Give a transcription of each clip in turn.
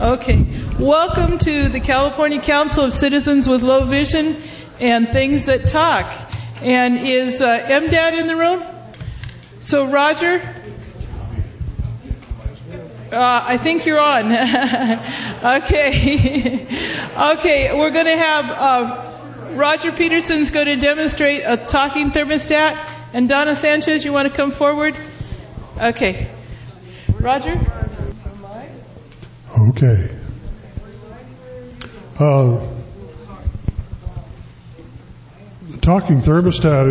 Okay. Welcome to the California Council of Citizens with Low Vision and Things That Talk. And is MDAD in the room? So Roger, I think you're on. Okay. Okay, we're going to have Roger Peterson's going to demonstrate a talking thermostat. And Donna Sanchez, you want to come forward? Okay. Roger? Okay. The talking thermostat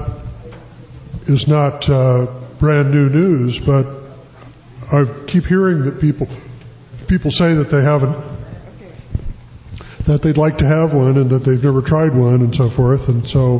is not brand new news, but I keep hearing that people say that they haven't, that they'd like to have one and that they've never tried one and so forth, and so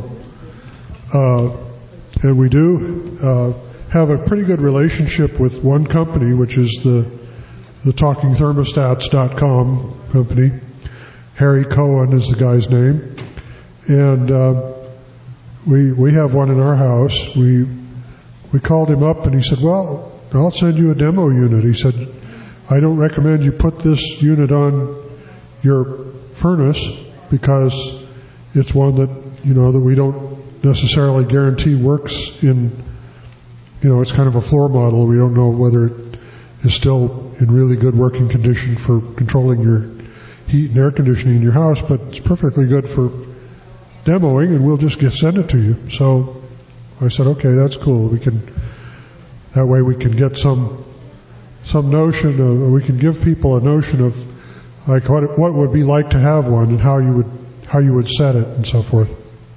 and we do have a pretty good relationship with one company, which is the TalkingThermostats.com company. Harry Cohen is the guy's name, and we have one in our house. We called him up and he said, "Well, I'll send you a demo unit." He said, "I don't recommend you put this unit on your furnace because it's one that that we don't necessarily guarantee works in. It's kind of a floor model. We don't know whether it is still in really good working condition for controlling your heat and air conditioning in your house, but it's perfectly good for demoing, and we'll just send it to you." So I said, "Okay, that's cool. That way we can get some notion of, we can give people a notion of like what it would be like to have one and how you would set it and so forth."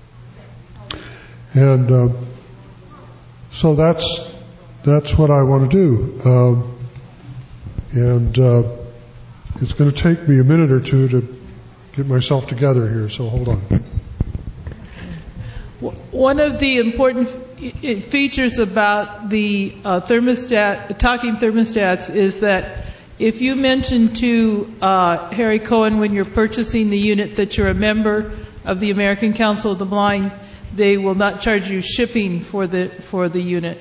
And so that's what I want to do. And it's going to take me a minute or two to get myself together here, so hold on. One of the important features about the talking thermostats is that if you mention to Harry Cohen when you're purchasing the unit that you're a member of the American Council of the Blind, they will not charge you shipping for the unit.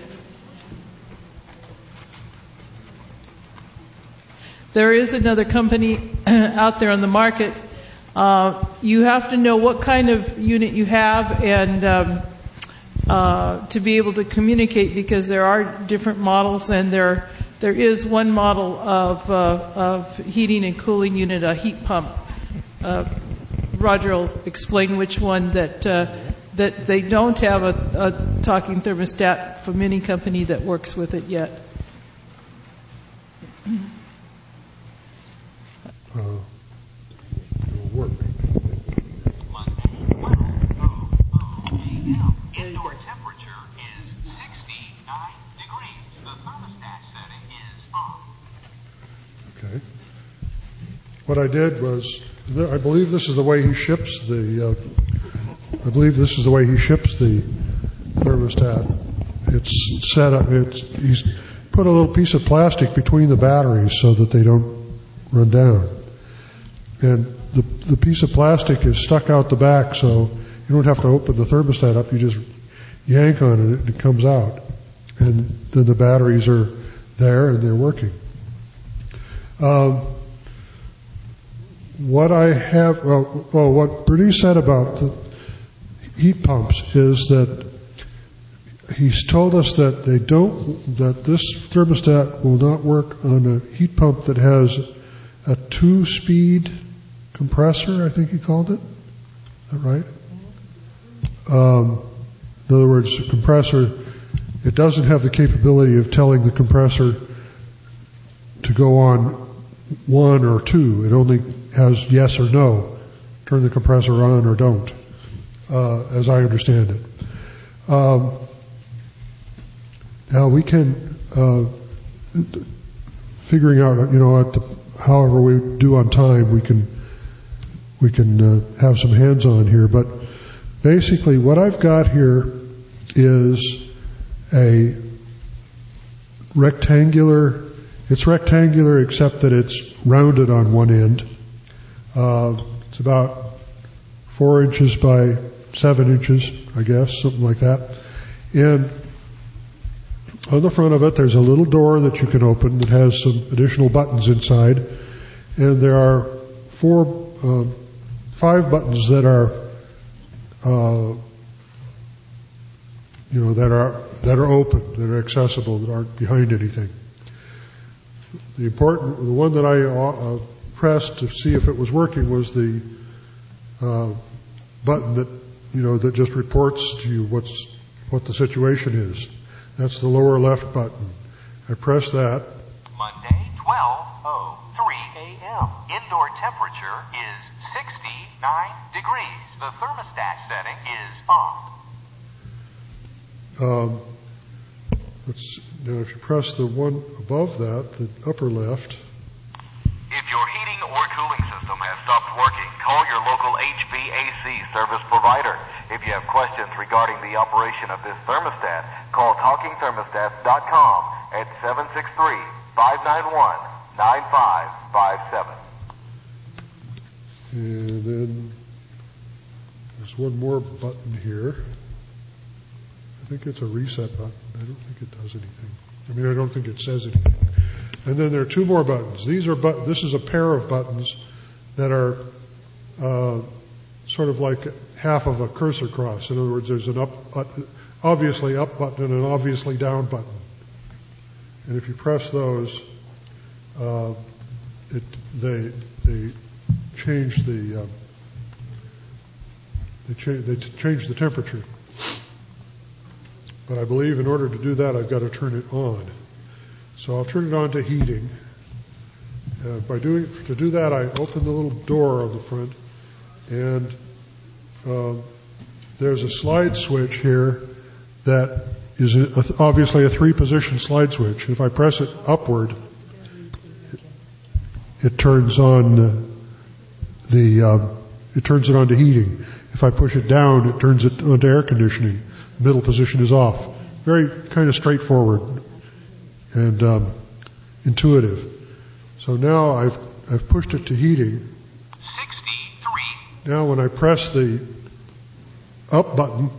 There is another company out there on the market. You have to know what kind of unit you have and to be able to communicate, because there are different models, and there is one model of heating and cooling unit, a heat pump. Roger will explain which one that they don't have a talking thermostat from any company that works with it yet. It'll work. Indoor temperature is 69 degrees. The thermostat setting is on. Okay. What I did was, I believe this is the way he ships the thermostat. It's set up. He's put a little piece of plastic between the batteries so that they don't run down. And the piece of plastic is stuck out the back, so you don't have to open the thermostat up. You just yank on it and it comes out. And then the batteries are there and they're working. What Bernice said about the heat pumps is that he's told us that that this thermostat will not work on a heat pump that has a 2-speed compressor, I think he called it. Is that right? In other words, the compressor, it doesn't have the capability of telling the compressor to go on 1 or 2. It only has yes or no. Turn the compressor on or don't, as I understand it. Now we can, figuring out, however we do on time, we can have some hands-on here. But basically, what I've got here is a rectangular. It's rectangular except that it's rounded on one end. It's about 4 inches by 7 inches, I guess, something like that. And on the front of it, there's a little door that you can open that has some additional buttons inside. and there are 5 buttons that are, that are open, that are accessible, that aren't behind anything. The one that I pressed to see if it was working was the button that just reports to you what the situation is. That's the lower left button. I press that. Monday, 12:03 a.m. Indoor temperature is 69 degrees. The thermostat setting is on. Now, if you press the one above that, the upper left. If your heating or cooling system has stopped working, call your local HVAC service provider. If you have questions regarding the operation of this thermostat, call TalkingThermostats.com at 763-591-9557. And then there's one more button here. I think it's a reset button. I don't think it does anything. I don't think it says anything. And then there are 2 more buttons. This is a pair of buttons that are sort of like half of a cursor cross. In other words, there's an obviously up button and an obviously down button. And if you press those, they change the temperature. But I believe in order to do that, I've got to turn it on. So I'll turn it on to heating. To do that, I open the little door on the front, and there's a slide switch here that is obviously a 3-position slide switch. If I press it upward, it turns on it turns it on to heating. If I push it down, it turns it on to air conditioning. The middle position is off. Very kind of straightforward and intuitive. So now I've pushed it to heating. 63. Now when I press the up button,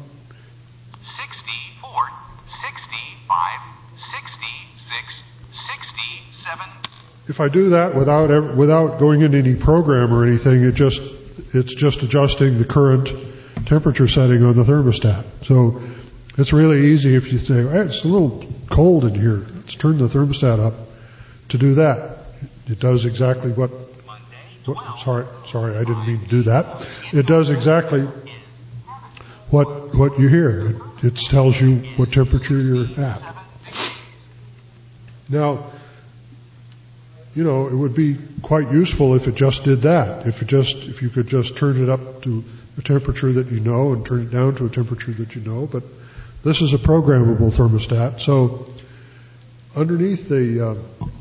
64, 65, 66, 67. if I do that without going into any program or anything, it's just adjusting the current temperature setting on the thermostat. So it's really easy if you say, hey, it's a little cold in here. Let's turn the thermostat up to do that. It does exactly sorry, I didn't mean to do that. It does exactly what you hear. It tells you what temperature you're at. Now, it would be quite useful if it just did that. If you could just turn it up to a temperature that you know and turn it down to a temperature that you know. But this is a programmable thermostat. So underneath the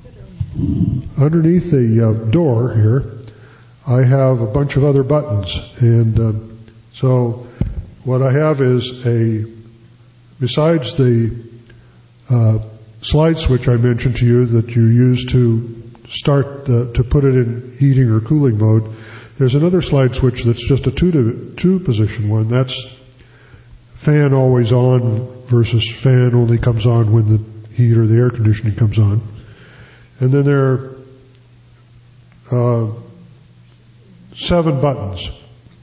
door here, I have a bunch of other buttons, and so what I have is besides the slide switch I mentioned to you that you use to start to put it in heating or cooling mode. There's another slide switch that's just a 2-position one. That's fan always on versus fan only comes on when the heat or the air conditioning comes on. And then there are 7 buttons.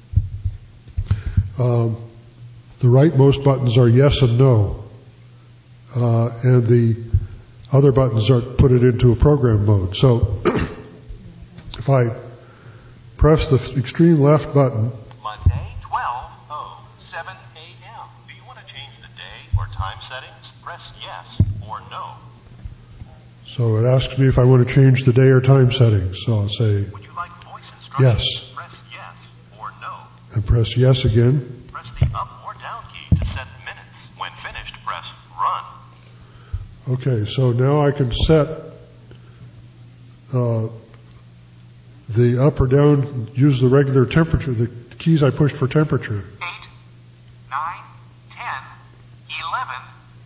The rightmost buttons are yes and no, and the other buttons are put it into a program mode. So if I press the extreme left button, Monday, 12:07 a.m. Do you want to change the day or time settings? Press yes or no. So it asks me if I want to change the day or time settings. So I'll say Would you like voice instructions? yes. Press yes or no. And press yes again. Press the up or down key to set minutes. When finished, press run. Okay, so now I can set the up or down, use the regular temperature, the keys I pushed for temperature. 8, 9, 10, 11,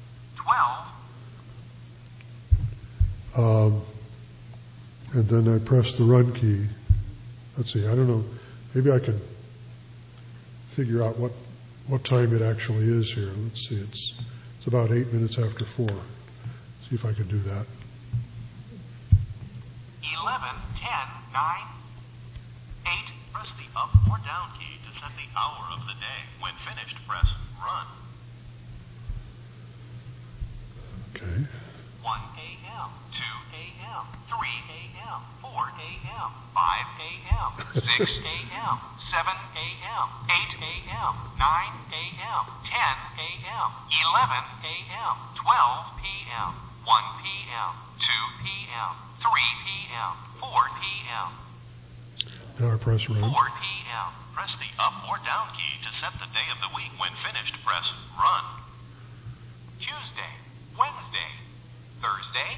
12. And then I press the run key. Let's see, I don't know, maybe I can figure out what time it actually is here. Let's see, it's about 8 minutes after 4. See if I can do that. 11:10 9, 8. Press the up or down key to set the hour of the day. When finished, press run. Okay. 1 a.m., 2 a.m., 3 a.m., 4 a.m., 5 a.m., 6 a.m., 7 a.m., 8 a.m., 9 a.m., 10 a.m., 11 a.m., 12 p.m., 1 p.m., 2 p.m., 3 p.m., 4 p.m. Now I press run. 4 p.m. Press the up or down key to set the day of the week. When finished, press run. Tuesday, Wednesday, Thursday,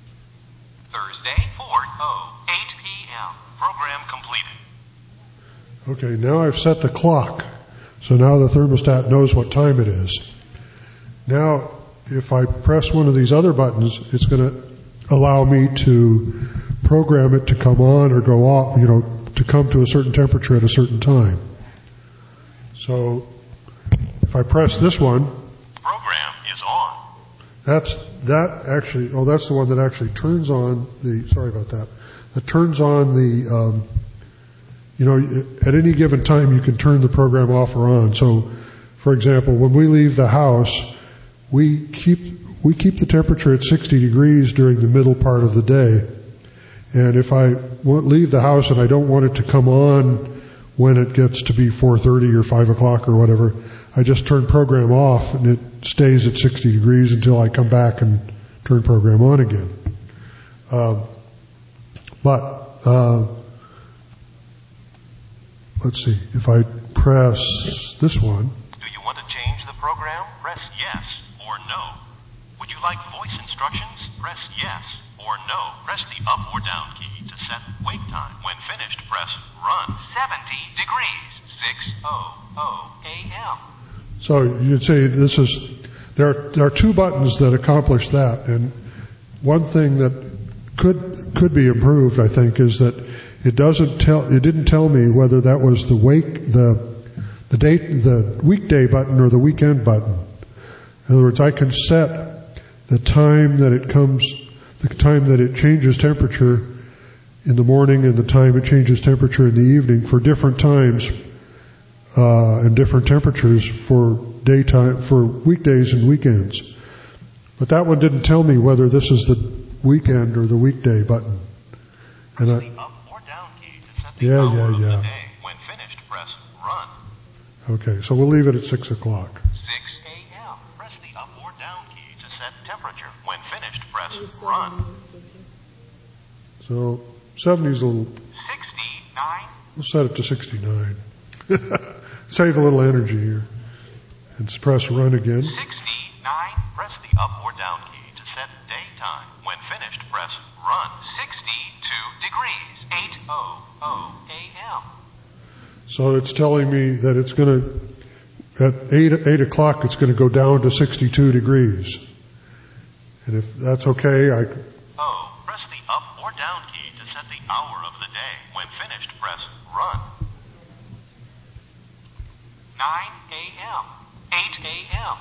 4, 8 p.m. Program completed. Okay, now I've set the clock. So now the thermostat knows what time it is. Now, if I press one of these other buttons, it's going to allow me to program it to come on or go off, to come to a certain temperature at a certain time. So if I press this one, program is on. that's the one that actually turns on that turns on the, at any given time you can turn the program off or on. So, for example, when we leave the house, we keep the temperature at 60 degrees during the middle part of the day. And if I leave the house and I don't want it to come on when it gets to be 4:30 or 5 o'clock or whatever, I just turn program off and it stays at 60 degrees until I come back and turn program on again. Let's see, if I press this one. Do you want to change the program? Press yes or no. Would you like voice instructions? Press yes or no. Press the up or down key to set wake time. When finished, press run. 70 degrees, 6:00 a.m. So you'd say there are two buttons that accomplish that, and one thing that could be improved, I think, is that it didn't tell me whether that was the weekday button or the weekend button. In other words, I can set the time that it changes temperature in the morning and the time it changes temperature in the evening for different times and different temperatures for weekdays and weekends. But that one didn't tell me whether this is the weekend or the weekday button. And the up or down key to set the hour of the day. When finished, press run. Okay, so we'll leave it at 6 o'clock. 6 a.m. Press the up or down key to set temperature. When finished, press run. So 70 is a little... 69. We'll set it to 69. Save a little energy here. And press run again. 69. Press the up or down key to set daytime. When finished, press run. 62 degrees, 8:00 a.m. So it's telling me that it's going to, at 8 o'clock, it's going to go down to 62 degrees. And if that's okay, press the up or down key to set the hour of the day. When finished, press run. 9 a.m., 8 a.m.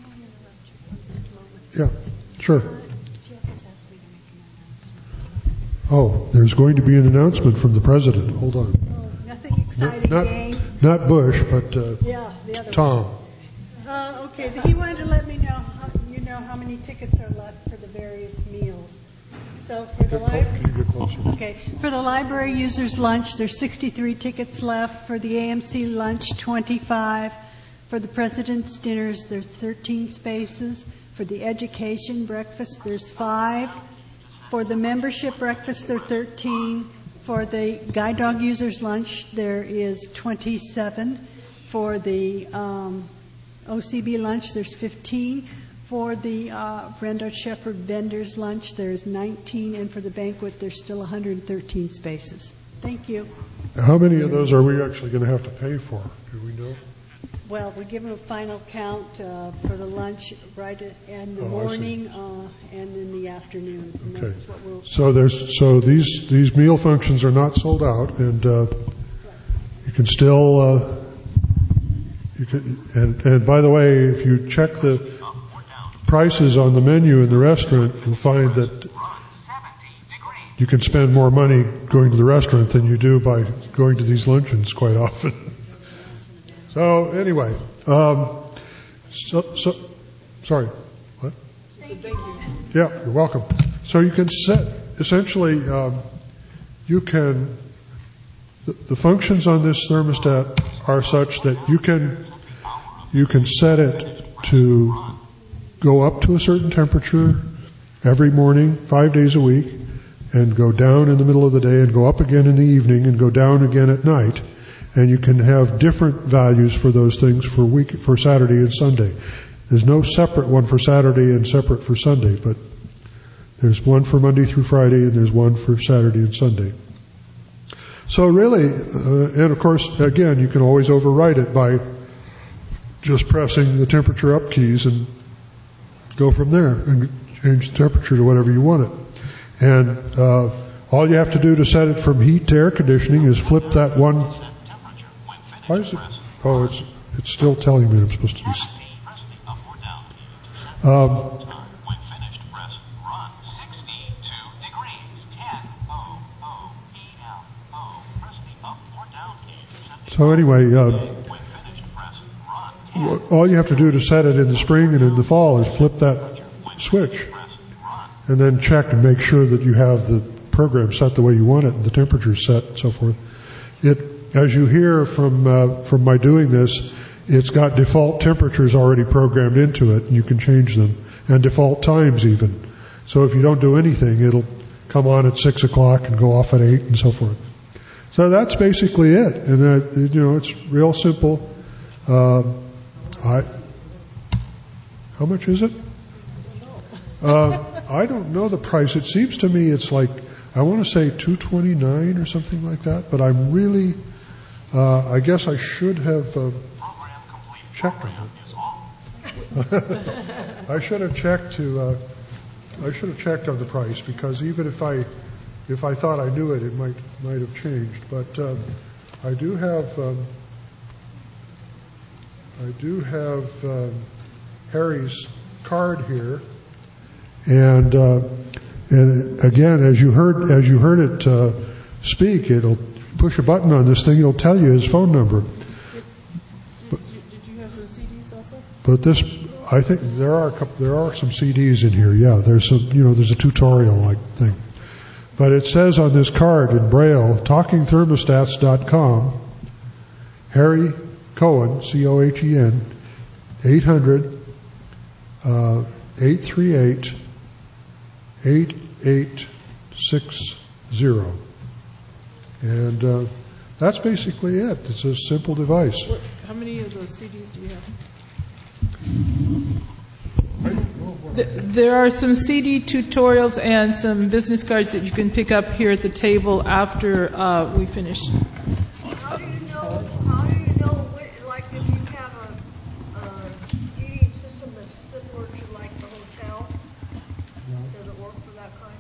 Yeah, sure. Oh, there's going to be an announcement from the president. Hold on. Oh, nothing exciting, not Bush, but the other Tom. Okay, he wanted to let me know how many tickets are left for the various meals. So for the Can you get closer? Okay, for the library users lunch, there's 63 tickets left. For the AMC lunch, 25. For the president's dinners, there's 13 spaces. For the education breakfast, there's 5. For the membership breakfast, there are 13. For the guide dog users lunch, there is 27. For the OCB lunch, there's 15. For the Brenda Shepherd vendors lunch, there's 19. And for the banquet, there's still 113 spaces. Thank you. How many of those are we actually going to have to pay for? Do we know? Well, we give them a final count for the lunch right in the morning and in the afternoon. And Okay. that's what we'll... So these meal functions are not sold out, and you can still and by the way, if you check the prices on the menu in the restaurant, you'll find that you can spend more money going to the restaurant than you do by going to these luncheons quite often. So anyway, sorry, what? Thank you. Yeah, you're welcome. So you can set, essentially, you can, the functions on this thermostat are such that you can set it to go up to a certain temperature every morning, 5 days a week, and go down in the middle of the day and go up again in the evening and go down again at night. And you can have different values for those things for Saturday and Sunday. There's no separate one for Saturday and separate for Sunday, but there's one for Monday through Friday and there's one for Saturday and Sunday. So really, and of course, again, you can always override it by just pressing the temperature up keys and go from there and change the temperature to whatever you want it. And all you have to do to set it from heat to air conditioning is flip that one. Why is it? Oh, it's still telling me I'm supposed to be. So anyway, all you have to do to set it in the spring and in the fall is flip that switch and then check and make sure that you have the program set the way you want it and the temperature set and so forth. As you hear from my doing this, it's got default temperatures already programmed into it, and you can change them, and default times even. So if you don't do anything, it'll come on at 6 o'clock and go off at 8 and so forth. So that's basically it, and it's real simple. How much is it? I don't know the price. It seems to me it's like, I want to say $229 or something like that, but I'm really, I guess I should have checked on it. I should have checked on the price, because even if I thought I knew it, it might have changed. But I do have Harry's card here, and again, as you heard it speak, it'll push a button on this thing. It'll tell you his phone number. Did you have some CDs also? But this, I think there are some CDs in here. Yeah, there's there's a tutorial like thing. But it says on this card in Braille, talkingthermostats.com, Harry Cohen, Cohen, 800-838-8860. And that's basically it. It's a simple device. How many of those CDs do you have? There are some CD tutorials and some business cards that you can pick up here at the table after we finish. How do you know, like if you have a heating system that's similar to like the hotel, does it work for that kind?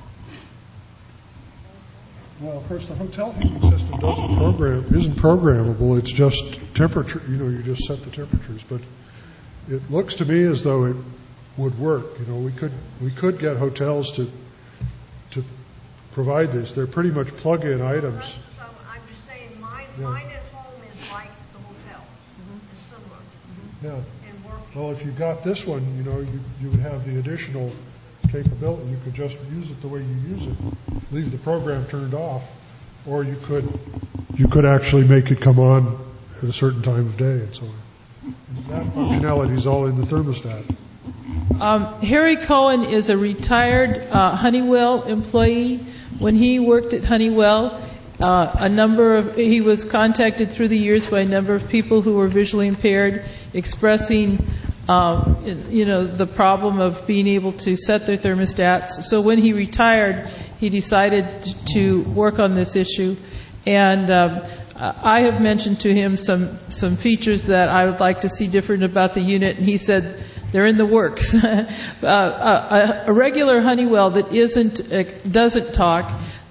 Well, of course, the hotel heating system isn't programmable. It's just temperature. You just set the temperatures. But it looks to me as though it would work. We could get hotels to provide this. They're pretty much plug-in items. So I'm just saying, mine at home is like the hotel. It's similar. Yeah. And working. Well, if you got this one, you would have the additional capability. You could just use it the way you use it. Leave the program turned off, or you could actually make it come on at a certain time of day and so on. And that functionality is all in the thermostat. Harry Cohen is a retired Honeywell employee. When he worked at Honeywell, he was contacted through the years by a number of people who were visually impaired, expressing the problem of being able to set their thermostats. So when he retired, he decided to work on this issue, and I have mentioned to him some features that I would like to see different about the unit, and he said they're in the works. A regular Honeywell that doesn't talk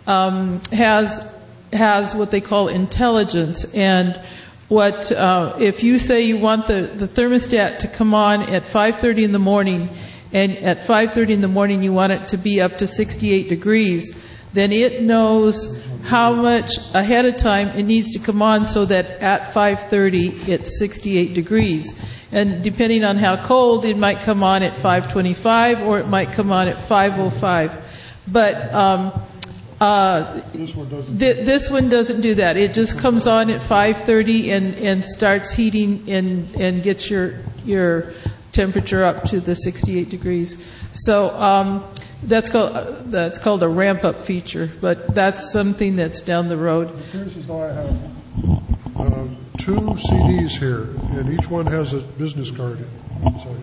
has what they call intelligence, and if you say you want the thermostat to come on at 5:30 in the morning, and at 5:30 in the morning you want it to be up to 68 degrees, then it knows how much ahead of time it needs to come on so that at 5:30 it's 68 degrees. And depending on how cold, it might come on at 5:25 or it might come on at 5:05. But this one doesn't do that. It just comes on at 5:30 and starts heating and gets your temperature up to the 68 degrees. So that's called a ramp-up feature, but that's something that's down the road. It appears as though I have 2 CDs here, and each one has a business card in it. So,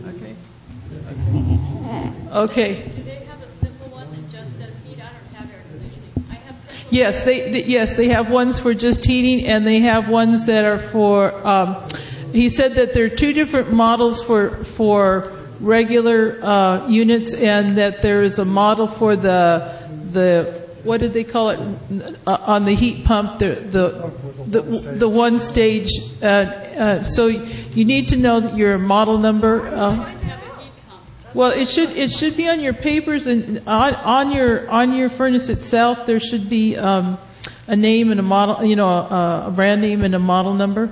Okay. Do they have a simple one that just does heat? I don't have air conditioning. I have simple. Yes, they have ones for just heating, and they have ones that are for. He said that there are 2 different models for regular units, and that there is a model for the what did they call it on the heat pump? The one stage. So you need to know that your model number. Well, it should be on your papers and on your furnace itself. There should be a name and a model, a brand name and a model number.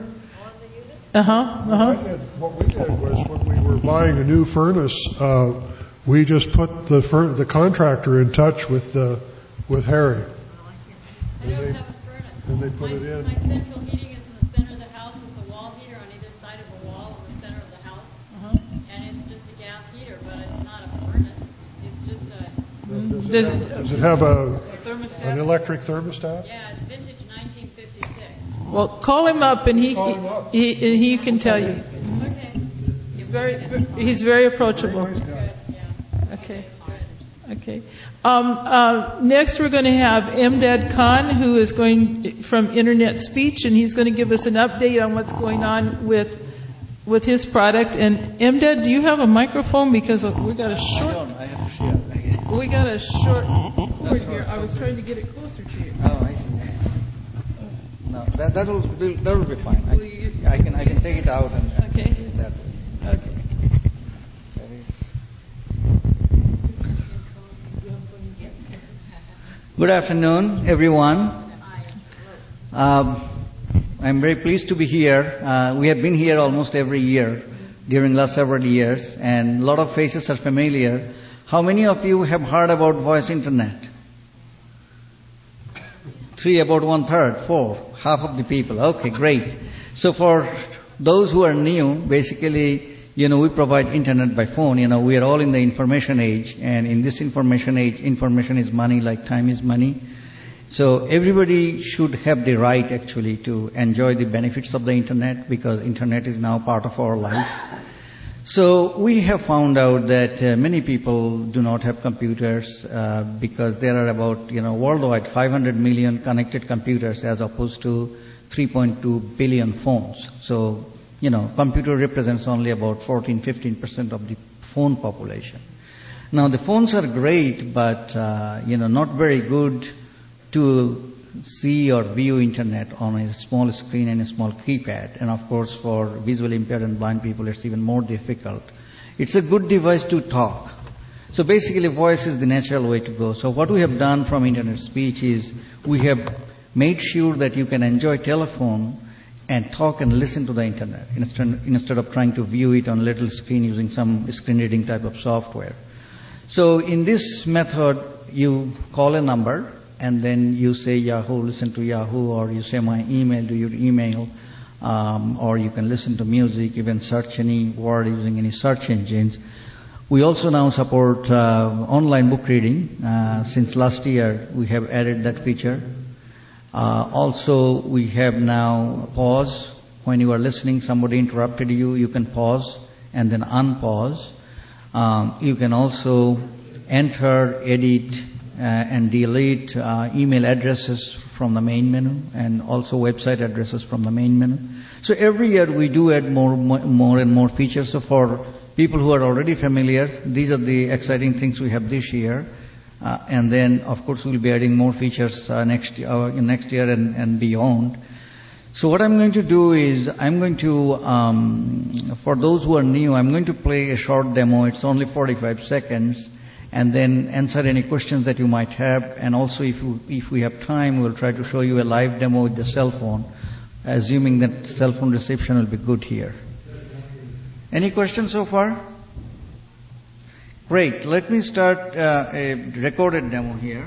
What we did was when we were buying a new furnace, we just put the contractor in touch with Harry. I don't have a furnace. And they put it in. My central heating is in the center of the house with a wall heater on either side of a wall in the center of the house. And it's just a gas heater, but it's not a furnace. It's just a... Does it have an thermostat? electric thermostat? Yeah, it's vintage 1956. Well, call him up and he can tell you. Okay. He's very approachable. Good, yeah. Okay. Next, we're going to have Imdad Khan, who is going from Internet Speech, and he's going to give us an update on what's going on with his product. And Imdad, do you have a microphone? Because we got a short. I have to share. We got a short cord here. I was trying to get it closer to you. Oh, I see. No, that will be fine. I can take it out and Okay. use that way. Okay. Good afternoon, everyone. I'm very pleased to be here. We have been here almost every year during last several years, and a lot of faces are familiar. How many of you have heard about voice internet? 3, about 1/3, 4, half of the people. Okay, great. So for those who are new, basically, we provide internet by phone. We are all in the information age, and in this information age, information is money like time is money. So everybody should have the right actually to enjoy the benefits of the internet, because internet is now part of our life. So we have found out that many people do not have computers because there are about, worldwide 500 million connected computers as opposed to 3.2 billion phones. So, computer represents only about 14-15% of the phone population. Now the phones are great, but, not very good to see or view internet on a small screen and a small keypad. And of course for visually impaired and blind people it's even more difficult. It's a good device to talk. So basically voice is the natural way to go. So what we have done from Internet Speech is we have made sure that you can enjoy telephone and talk and listen to the internet instead of trying to view it on a little screen using some screen reading type of software. So in this method you call a number, and then you say Yahoo, listen to Yahoo, or you say my email, do your email, or you can listen to music, even search any word using any search engines. We also now support online book reading. Since last year, we have added that feature. Also, we have now pause. When you are listening, somebody interrupted you, you can pause and then unpause. You can also enter, edit, and delete email addresses from the main menu, and also website addresses from the main menu. So every year we do add more and more features. So for people who are already familiar, these are the exciting things we have this year. And then, of course, we'll be adding more features next year and beyond. So what I'm going to do is I'm going to, for those who are new, I'm going to play a short demo. It's only 45 seconds. and then answer any questions that you might have. And also, if we have time, we'll try to show you a live demo with the cell phone, assuming that cell phone reception will be good here. Any questions so far? Great. Let me start a recorded demo here.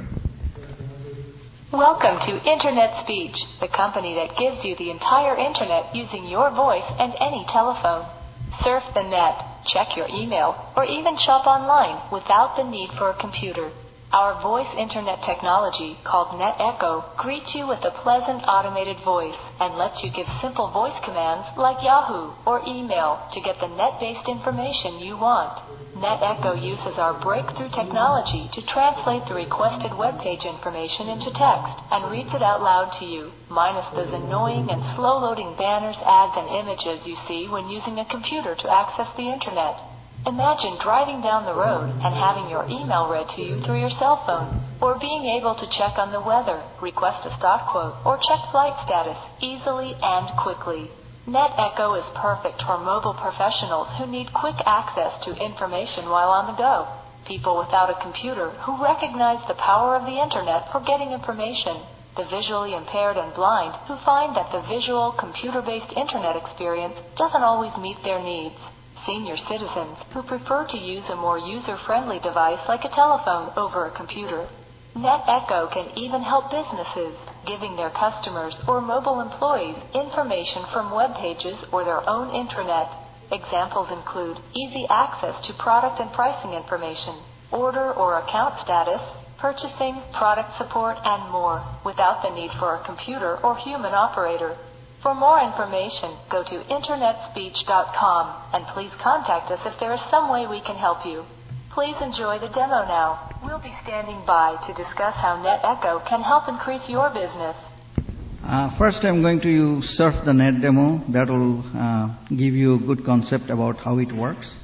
Welcome to Internet Speech, the company that gives you the entire Internet using your voice and any telephone. Surf the net, check your email, or even shop online without the need for a computer. Our voice Internet technology, called NetEcho, greets you with a pleasant automated voice and lets you give simple voice commands like Yahoo or email to get the net-based information you want. NetEcho uses our breakthrough technology to translate the requested web page information into text and reads it out loud to you, minus those annoying and slow-loading banners, ads, and images you see when using a computer to access the Internet. Imagine driving down the road and having your email read to you through your cell phone, or being able to check on the weather, request a stock quote, or check flight status easily and quickly. NetEcho is perfect for mobile professionals who need quick access to information while on the go, people without a computer who recognize the power of the Internet for getting information, the visually impaired and blind who find that the visual, computer-based Internet experience doesn't always meet their needs, senior citizens who prefer to use a more user-friendly device like a telephone over a computer. NetEcho can even help businesses, giving their customers or mobile employees information from web pages or their own intranet. Examples include easy access to product and pricing information, order or account status, purchasing, product support, and more, without the need for a computer or human operator. For more information, go to internetspeech.com and please contact us if there is some way we can help you. Please enjoy the demo now. We'll be standing by to discuss how NetEcho can help increase your business. First, I'm going to surf the net demo. That will give you a good concept about how it works.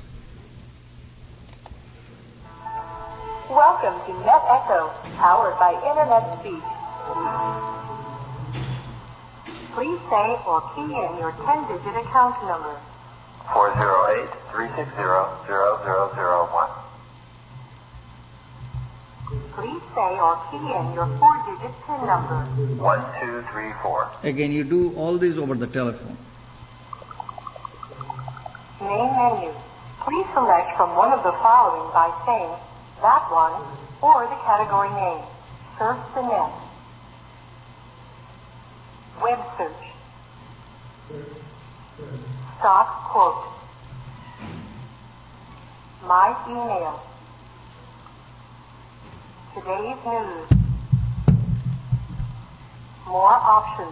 Welcome to NetEcho, powered by Internet Speech. Please say or key in your 10-digit account number. 408-360-0001. Please say or key in your 4-digit PIN number. 1234. Again, you do all these over the telephone. Main menu. Please select from one of the following by saying that one or the category name. Surf the net. Web search. Stock quote. My email. Today's news. More options.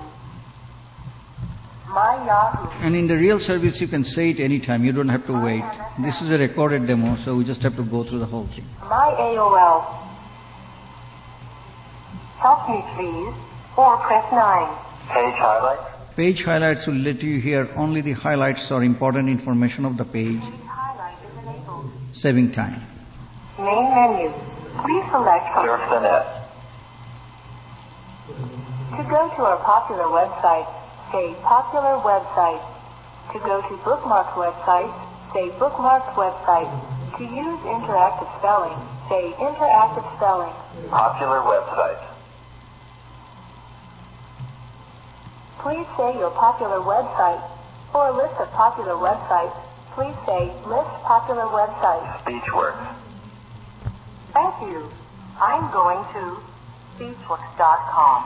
My Yahoo. And in the real service, you can say it anytime. You don't have to wait. This is a recorded demo, so we just have to go through the whole thing. My AOL. Help me please, or press 9. Page highlights. Page highlights will let you hear only the highlights or important information of the page, Page highlight is enabled. saving time. Main menu. Please select from Surf the net. To go to a popular website, say popular website. To go to bookmarked website, say bookmarked website. To use interactive spelling, say interactive spelling. Popular websites. Please say your popular website. For a list of popular websites, please say list popular websites. Speechworks. Thank you. I'm going to speechworks.com.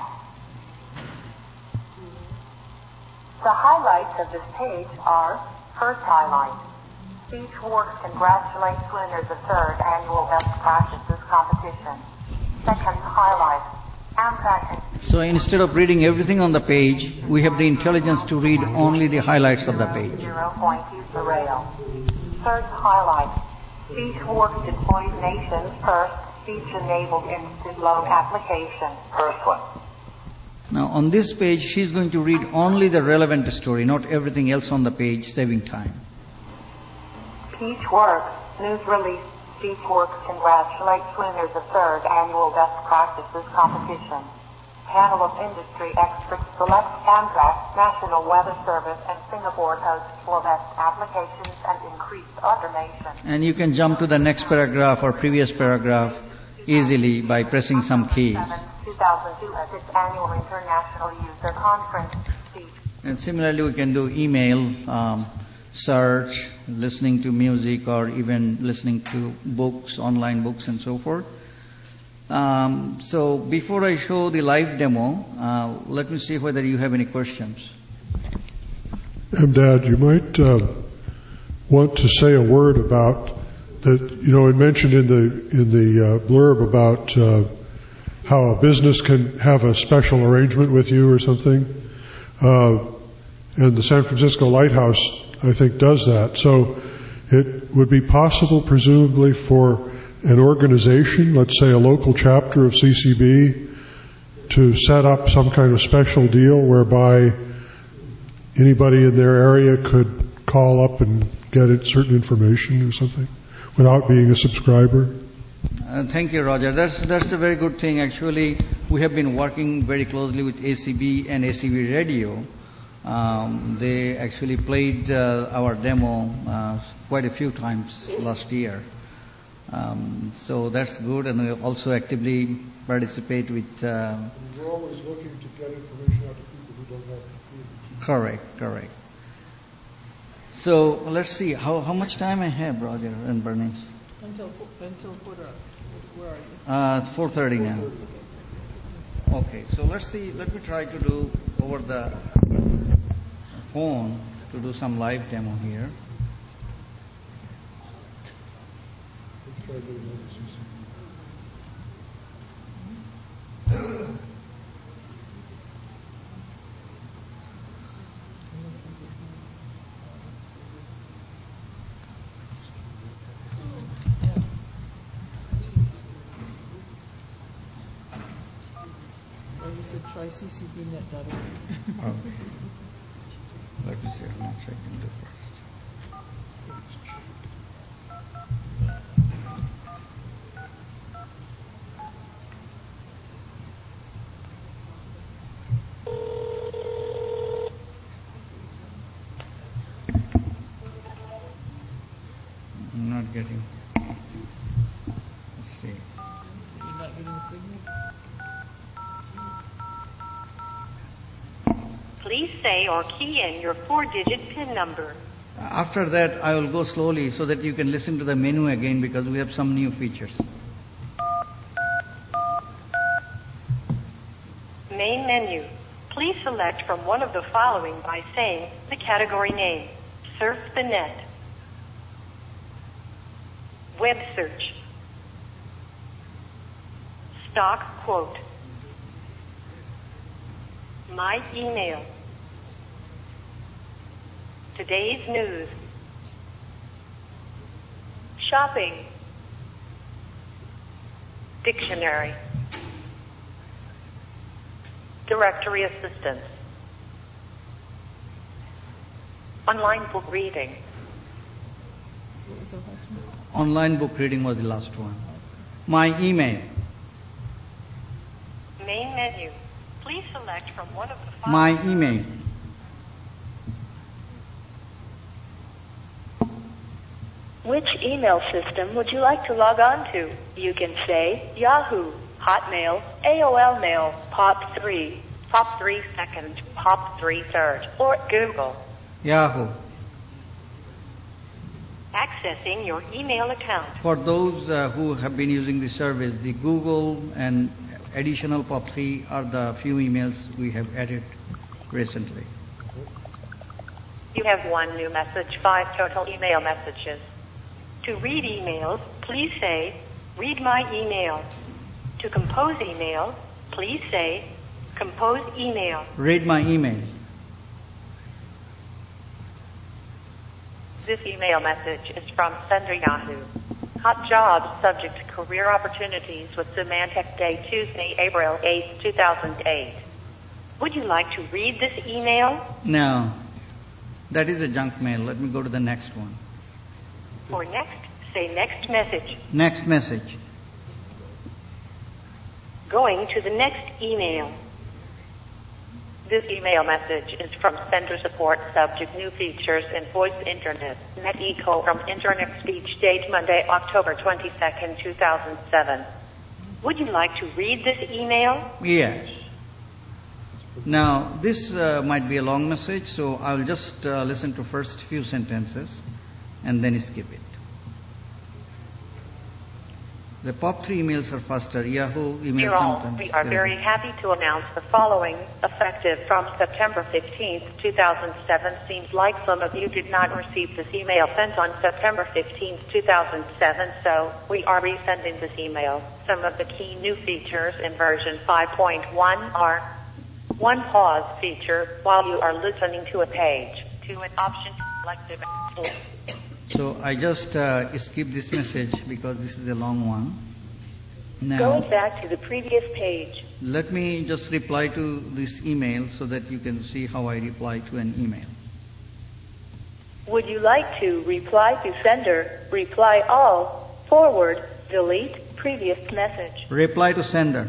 The highlights of this page are: first highlight, Speechworks congratulates winners of third annual best practices competition. Second highlight, Amtrak. So instead of reading everything on the page, we have the intelligence to read only the highlights of the page. 0 point use the rail. Third highlight, Speechworks deploys nation's first speech-enabled instant loan application. First one. Now on this page, she's going to read only the relevant story, not everything else on the page, saving time. Speechworks news release. Speechworks congratulates winners of third annual best practices competition. panel of industry experts selects Amtrak, National Weather Service, and Singapore Coast for best applications and increased automation. And you can jump to the next paragraph or previous paragraph easily by pressing some keys. 2002 at its annual International User Conference speech. And similarly, we can do email, search, listening to music, or even listening to books, online books, and so forth. So before I show the live demo, let me see whether you have any questions. Dad, you might want to say a word about that. You know, it mentioned in the blurb about how a business can have a special arrangement with you or something, and the San Francisco Lighthouse, I think, does that. So it would be possible, presumably, for an organization, let's say a local chapter of CCB, to set up some kind of special deal whereby anybody in their area could call up and get certain information or something without being a subscriber? Thank you, Roger. That's a very good thing. Actually, we have been working very closely with ACB and ACB Radio. They actually played our demo quite a few times last year. So that's good, and we also actively participate with... We're always looking to get information out to people who don't have computers. Correct. So let's see, how much time I have, Roger and Bernice? Until where are you? 4:30 now. Okay, so let's see, let me try to do over the phone to do some live demo here. You said try ccbnet.org. Okay. Let me see how much I can do first. I'm not getting. Let's see. You're not getting a signal? Please say or key in your 4-digit PIN number. After that, I will go slowly so that you can listen to the menu again because we have some new features. Main menu. Please select from one of the following by saying the category name. Surf the net. Web search. Stock quote. My email. Today's news. Shopping. Dictionary. Directory assistance. Online book reading. What was the last one? Online book reading was the last one. My email. Main menu. Please select from one of the following. My email. Which email system would you like to log on to? You can say Yahoo, Hotmail, AOL Mail, POP3, POP3 Second, POP3 Third, or Google. Yahoo. Accessing your email account. For those who have been using the service, the Google and additional POP3 are the few emails we have added recently. You have one new message, 5 total email messages. To read emails, please say, read my email. To compose email, please say, compose email. Read my email. This email message is from Sender Yahoo. Hot jobs subject to career opportunities with Symantec Day, Tuesday, April 8, 2008. Would you like to read this email? No. That is a junk mail. Let me go to the next one. For next, say next message. Next message. Going to the next email. This email message is from Sender Support, subject new features in voice internet. NetEco from Internet Speech, date Monday, October 22nd, 2007. Would you like to read this email? Yes. Now, this might be a long message, so I'll just listen to first few sentences and then skip it. The POP3 emails are faster. Yahoo emails Dear all, sometimes. we are very happy to announce the following, effective from September 15th, 2007. Seems like some of you did not receive this email sent on September 15th, 2007, so we are resending this email. Some of the key new features in version 5.1 are: 1 pause feature while you are listening to a page. 2 an option to select the So I just skip this message because this is a long one. Now, Going back to the previous page. let me just reply to this email so that you can see how I reply to an email. Would you like to reply to sender, reply all, forward, delete, previous message? Reply to sender.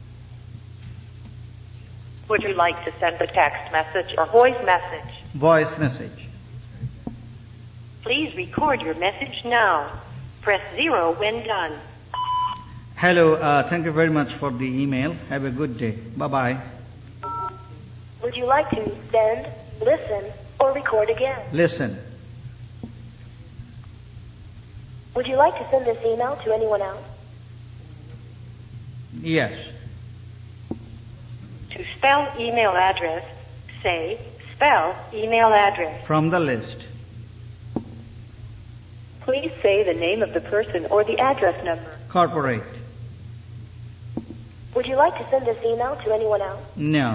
Would you like to send a text message or voice message? Voice message. Please record your message now. Press 0 when done. Hello, thank you very much for the email. Have a good day. Bye-bye. Would you like to send, listen, or record again? Listen. Would you like to send this email to anyone else? Yes. To spell email address, say, spell email address. From the list. Please say the name of the person or the address number. Corporate. Would you like to send this email to anyone else? No.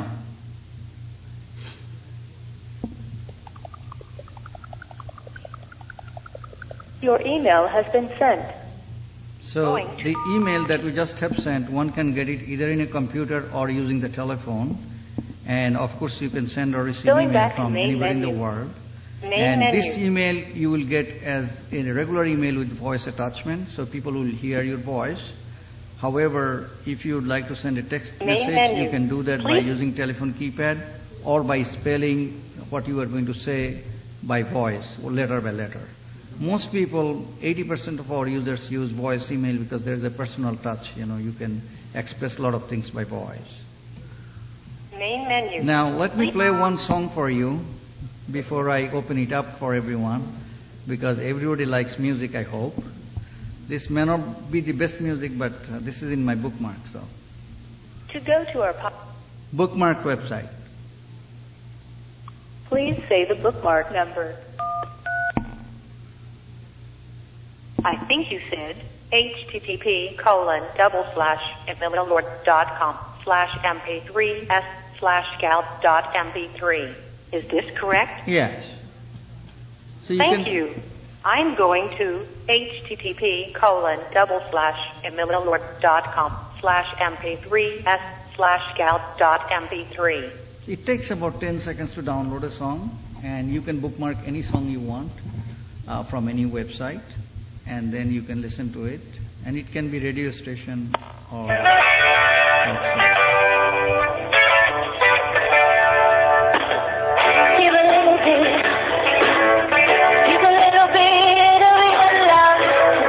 Your email has been sent. So the email that we just have sent, one can get it either in a computer or using the telephone. And of course you can send or receive Going email back to from main anywhere in the menu. world. Main And menu. this email you will get as a regular email with voice attachment, so people will hear your voice. However, if you would like to send a text Main message, menu. you can do that by Please. using telephone keypad or by spelling what you are going to say by voice, or letter by letter. Most people, 80% of our users use voice email because there is a personal touch. You can express a lot of things by voice. Main menu. Now, let me play one song for you before I open it up for everyone, because everybody likes music, I hope. This may not be the best music, but this is in my bookmark. So, To go to our bookmark website. please say the bookmark number. I think you said http://emililord.com/mp3s/scout.mp3. Is this correct? Yes. So Thank you. I'm going to http://emililord.com/mp3s/scout.mp3. It takes about 10 seconds to download a song, and you can bookmark any song you want from any website, and then you can listen to it. And it can be radio station or talk show. Give a little bit, give a little bit of your love.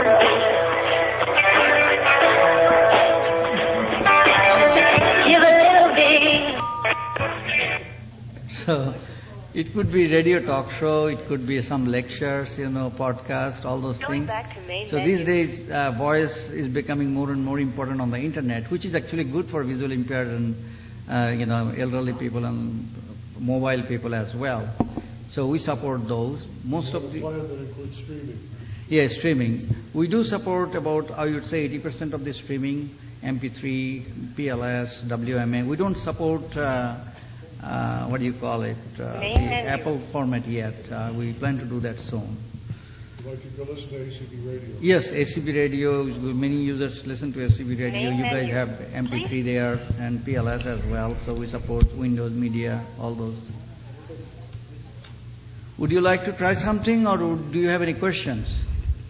Give a little bit. So it could be radio talk show, it could be some lectures, podcast, all those Going things. back to main So menu. these days, voice is becoming more and more important on the internet, which is actually good for visual impaired and elderly people and mobile people as well. So we support those. Most of the plan that includes streaming. Yeah, streaming. We do support about, I would say, 80% of the streaming, MP3, PLS, WMA. We don't support, what do you call it, the Main menu. Apple format yet. We plan to do that soon. Like you can listen to ACB radio. Yes, ACB radio, many users listen to ACB radio. Main You guys menu. have MP3 there and PLS as well, so we support Windows Media, all those. Would you like to try something, or do you have any questions?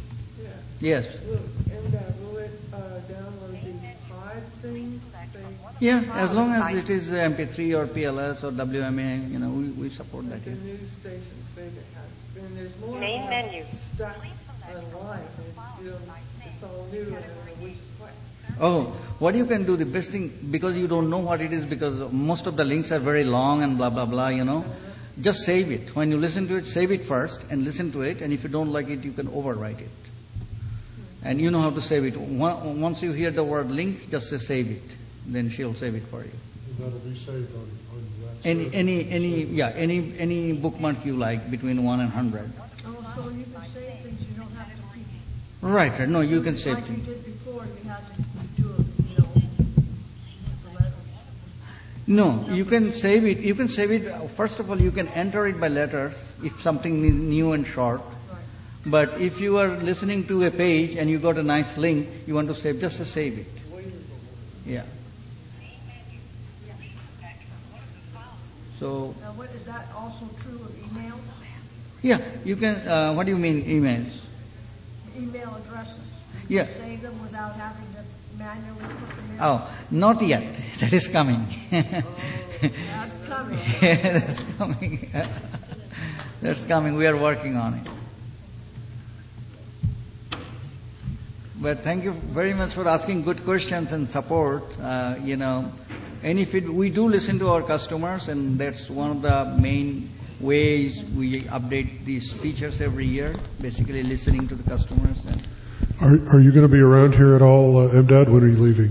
Yes. Will it download these pod things? Yeah, as long as it is MP3 or PLS or WMA, we support that. The news stations say they have. And there's more Main menu. stuff online. It's all new and which is what. Oh, what you can do, the best thing, because you don't know what it is, because most of the links are very long and blah, blah, blah, just save it. When you listen to it, save it first and listen to it, and if you don't like it, you can overwrite it. And you know how to save it. Once you hear the word link, just say save it. Then she'll save it for you. That'll be saved on that. Any bookmark you like between 1 and 100. Oh, so you can save things you don't have to keep. Right. No, you can save Like you things. did before, you had to do it, the letters. No, you can save it. You can save it. First of all, you can enter it by letters if something is new and short. But if you are listening to a page and you got a nice link, you want to save, just to save it. Yeah. So. Now, is that also true of emails? Yeah, you can. What do you mean emails? Email addresses. Yeah. Save them without having to manually put them in. Oh, not yet. That is coming. That's coming. That's coming. That's coming. We are working on it. But thank you very much for asking good questions and support. We do listen to our customers, and that's one of the main ways we update these features every year. Basically, listening to the customers. And Are you going to be around here at all, MDAD? When are you leaving?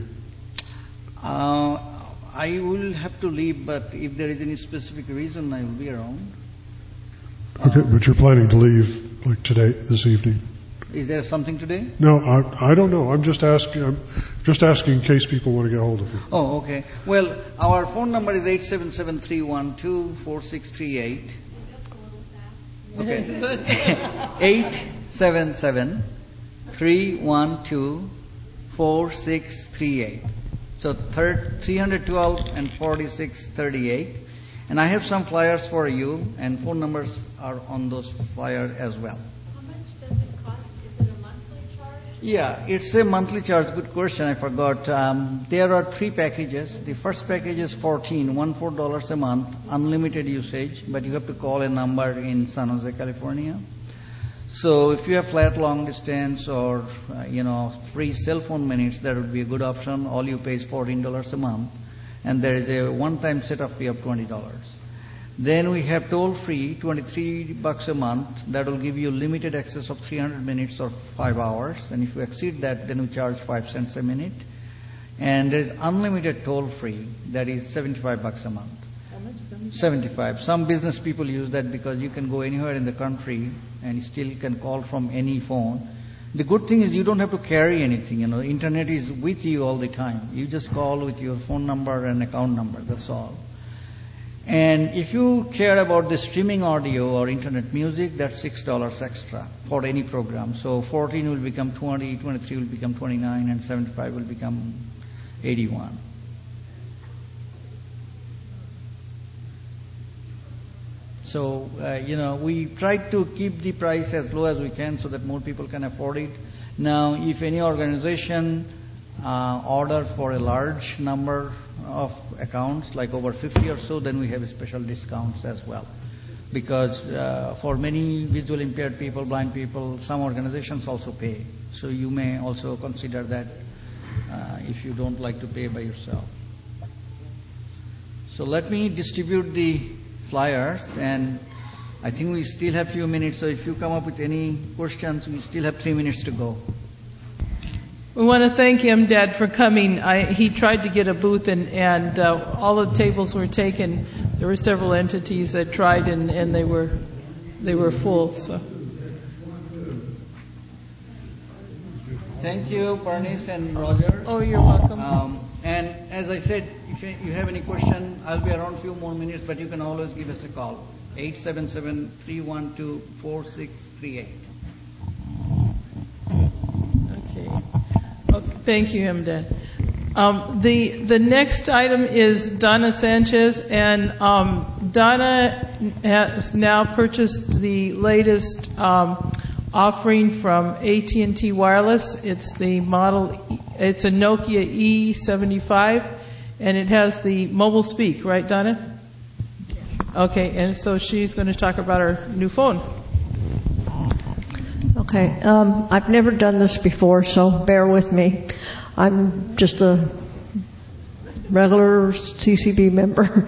I will have to leave, but if there is any specific reason, I will be around. Okay, but you're planning to leave like today, this evening? Is there something today? No, I don't know. I'm just asking in case people want to get hold of you. Oh, okay. Well, our phone number is 877-312-4638. Okay. 877-312-4638. So 312 and 4638. And I have some flyers for you, and phone numbers are on those flyers as well. Yeah, it's a monthly charge. Good question. I forgot. There are 3 packages. The first package is $14 a month, unlimited usage, but you have to call a number in San Jose, California. So if you have flat long distance or, free cell phone minutes, that would be a good option. All you pay is $14 a month. And there is a one-time setup fee of $20. Then we have toll-free, $23 a month. That will give you limited access of 300 minutes or 5 hours. And if you exceed that, then we charge 5 cents a minute. And there is unlimited toll-free. That is $75 a month. How much? 75. Some business people use that because you can go anywhere in the country and still can call from any phone. The good thing is you don't have to carry anything. The internet is with you all the time. You just call with your phone number and account number. That's all. And if you care about the streaming audio or internet music, that's $6 extra for any program. So 14 will become 20, 23 will become 29, and 75 will become 81. So, we try to keep the price as low as we can so that more people can afford it. Now, if any organization order for a large number of accounts, like over 50 or so, then we have special discounts as well. Because for many visual impaired people, blind people, some organizations also pay. So you may also consider that if you don't like to pay by yourself. So let me distribute the flyers, and I think we still have a few minutes. So if you come up with any questions, we still have 3 minutes to go. We want to thank him, Dad, for coming. He tried to get a booth, and all the tables were taken. There were several entities that tried, and they were full. So. Thank you, Bernice and Roger. Oh, you're welcome. And as I said, if you have any question, I'll be around a few more minutes, but you can always give us a call. 877-312-4638. Okay. Thank you, Hamdan. The next item is Donna Sanchez, and Donna has now purchased the latest offering from AT&T Wireless. It's the model. It's a Nokia E75. and it has the mobile speak, right, Donna? Okay, and so she's going to talk about her new phone. Okay, I've never done this before, so bear with me. I'm just a regular CCB member.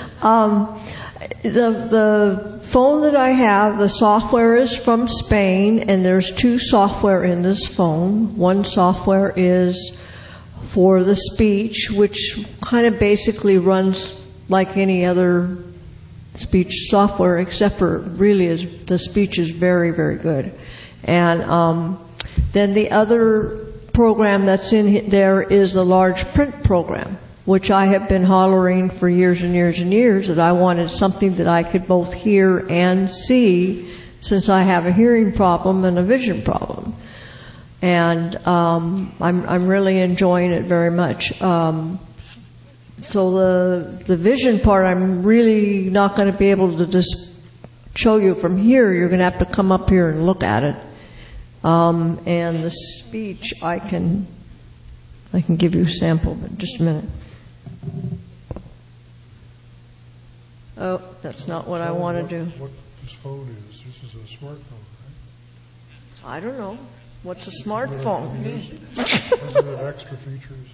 The phone that I have, the software is from Spain, and there's two software in this phone. One software is for the speech, which kind of basically runs like any other speech software, except for really the speech is very, very good. And then the other program that's in there is the large print program, which I have been hollering for years and years and years that I wanted something that I could both hear and see, since I have a hearing problem and a vision problem. And I'm really enjoying it very much. So the vision part, I'm really not going to be able to just show you from here. You're going to have to come up here and look at it. And the speech, I can give you a sample, but just a minute. Oh, that's not what I want to do. What this phone is? This is a smartphone, right? I don't know. What's a smartphone? Doesn't it have extra features?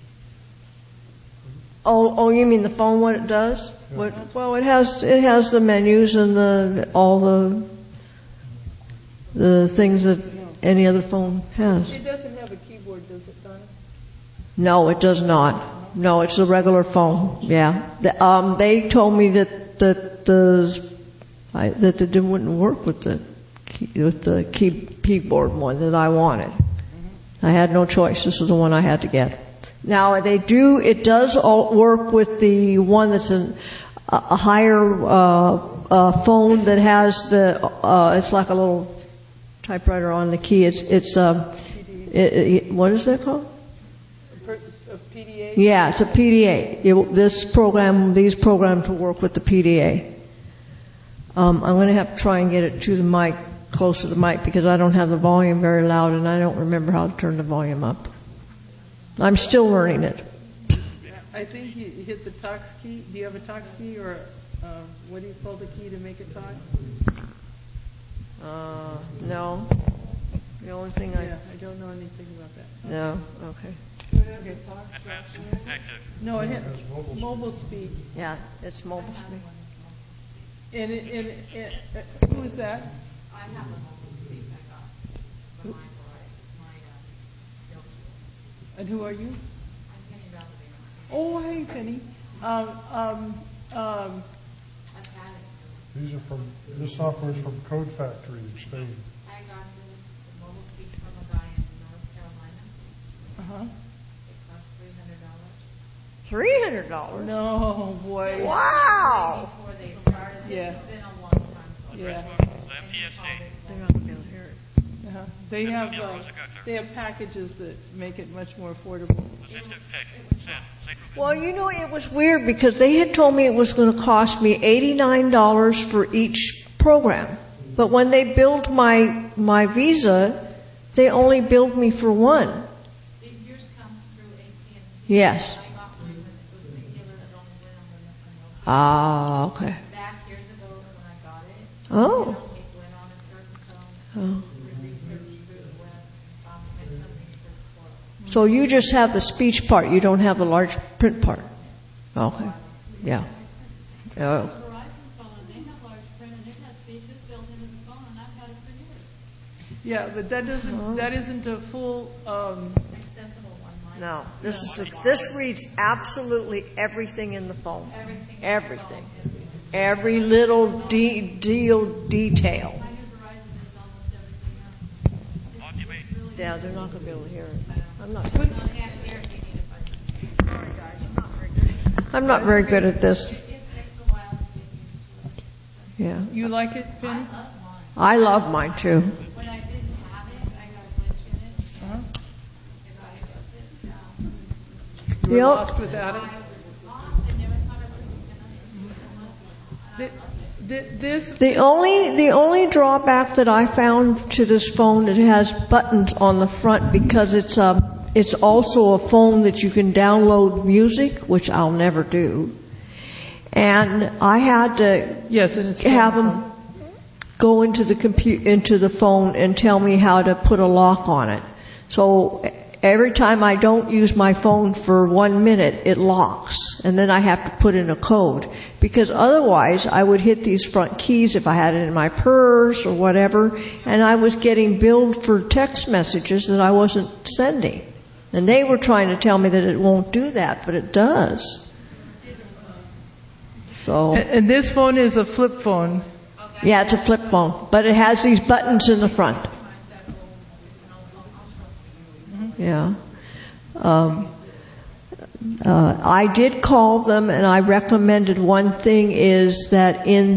Oh, you mean the phone? What it does? Yeah. Well, it has the menus and all the things that any other phone has. It doesn't have a keyboard, does it, Donna? No, it does not. No, it's a regular phone. Yeah. They told me that it wouldn't work with the keyboard one that I wanted. I had no choice. This was the one I had to get. Now it does all work with the one that's a higher phone that has it's like a little typewriter on the key. What is that called? A PDA? Yeah, it's a PDA. These programs will work with the PDA. I'm going to have to try and get it to the mic, close to the mic, because I don't have the volume very loud and I don't remember how to turn the volume up. I'm still learning it. I think you hit the talks key. Do you have a talks key, or what do you call the key to make it talk? No. The only thing I don't know anything about that. No. Okay. No, it has mobile speak. Yeah, it's mobile speak. And who is that? I have a mobile speak I got from my And who are you? I'm Penny Valdivino. Oh, hey, Penny. I've had it. This software is from Code Factory in Spain. I got the mobile speak from a guy in North Carolina. Uh-huh. It cost $300. No, boy. Wow. Before they started, Yeah. it's been a long time. Yeah. They're not going to be able to hear it. Uh-huh. They have packages that make it much more affordable. Well, it was weird because they had told me it was going to cost me $89 for each program. But when they billed my Visa, they only billed me for one. Yours comes through AT&T. Yes. I got one when it was the dealer that only went on the Ah, okay. Back years ago when I got it, Oh. it went on a certain phone. Oh. So So you just have the speech part. You don't have the large print part. Okay. Yeah. Oh. Verizon phone, and they have large print, and it has features built into the phone, and I've had it for years. Yeah, but that isn't a full. Extensible one. No, this reads absolutely everything in the phone. Everything. Every little detail. I use Verizon, it's almost everything else. Yeah, they're not going to be able to hear it. I'm not very good at this. Yeah. You like it, Penny? I love mine too. When I didn't have it, I got a glitch in it. Uh-huh. If I You were lost without it? I never thought I would. The only drawback that I found to this phone, it has buttons on the front because it's it's also a phone that you can download music, which I'll never do. And I had to have them go into the phone and tell me how to put a lock on it. So every time I don't use my phone for 1 minute, it locks, and then I have to put in a code, because otherwise I would hit these front keys if I had it in my purse or whatever, and I was getting billed for text messages that I wasn't sending. And they were trying to tell me that it won't do that, but it does. So. And this phone is a flip phone. Yeah, it's a flip phone, but it has these buttons in the front. Yeah. I did call them, and I recommended one thing is that in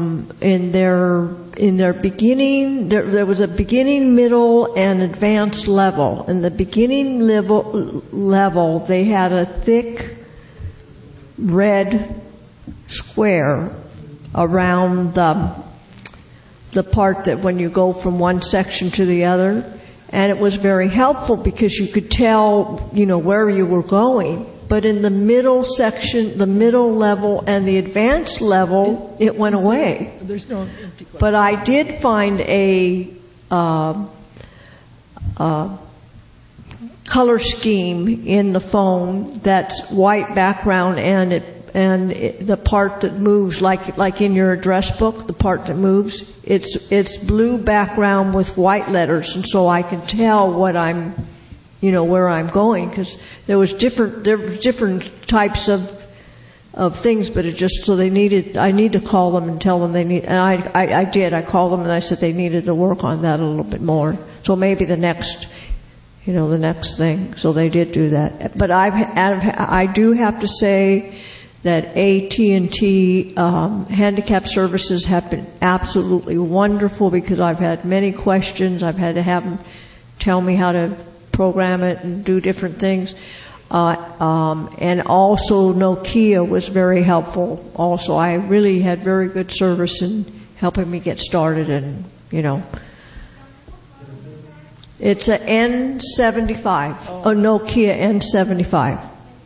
their beginning, there was a beginning, middle, and advanced level. In the beginning level, they had a thick red square around the part that when you go from one section to the other. And it was very helpful because you could tell, where you were going. But in the middle section, the middle level and the advanced level, it went away. There's no empty glass. But I did find a color scheme in the phone that's white background and the part that moves, like in your address book, the part that moves, it's blue background with white letters, and so I can tell what I'm, where I'm going, because there was different types of things, but it just, so I need to call them and tell them they need, and I did, I called them and I said they needed to work on that a little bit more. So maybe the next thing. So they did do that. But I do have to say that AT&T handicap services have been absolutely wonderful, because I've had many questions. I've had to have them tell me how to program it and do different things. And also Nokia was very helpful. Also, I really had very good service in helping me get started, and it's a N75, a Nokia N75.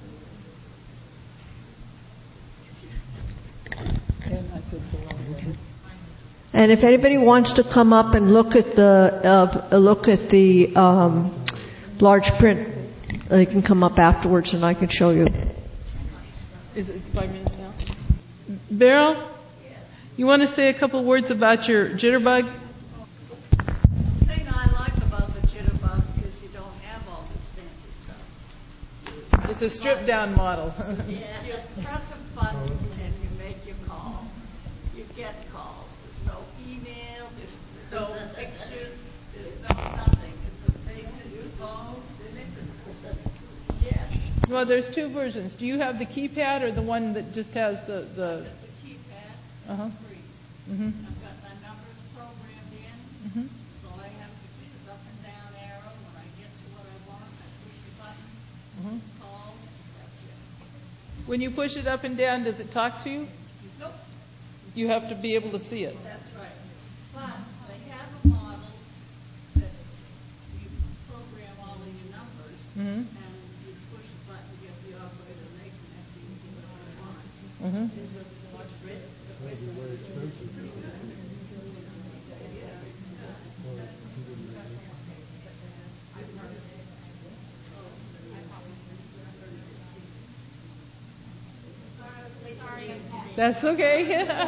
And if anybody wants to come up and look at the large print, they can come up afterwards and I can show you. Is it 5 minutes now? Beryl, you want to say a couple words about your Jitterbug? The thing I like about the Jitterbug is you don't have all this fancy stuff. It's a stripped down model. Yeah, you press a button and you make your call. You get calls. There's no email, there's no pictures, there's no nothing. It's a basic phone. Yes. Well, there's two versions. Do you have the keypad or the one that just has the... The keypad. Uh-huh. Mm-hmm. I've got my numbers programmed in, so I have to push the up and down arrow. When I get to what I want, I push the button, call, that's it. When you push it up and down, does it talk to you? Nope. You have to be able to see it. That's right. But they have a model that you program all of your numbers, and you push the button to get the operator, and they connect you to what you want. What's written? That's okay.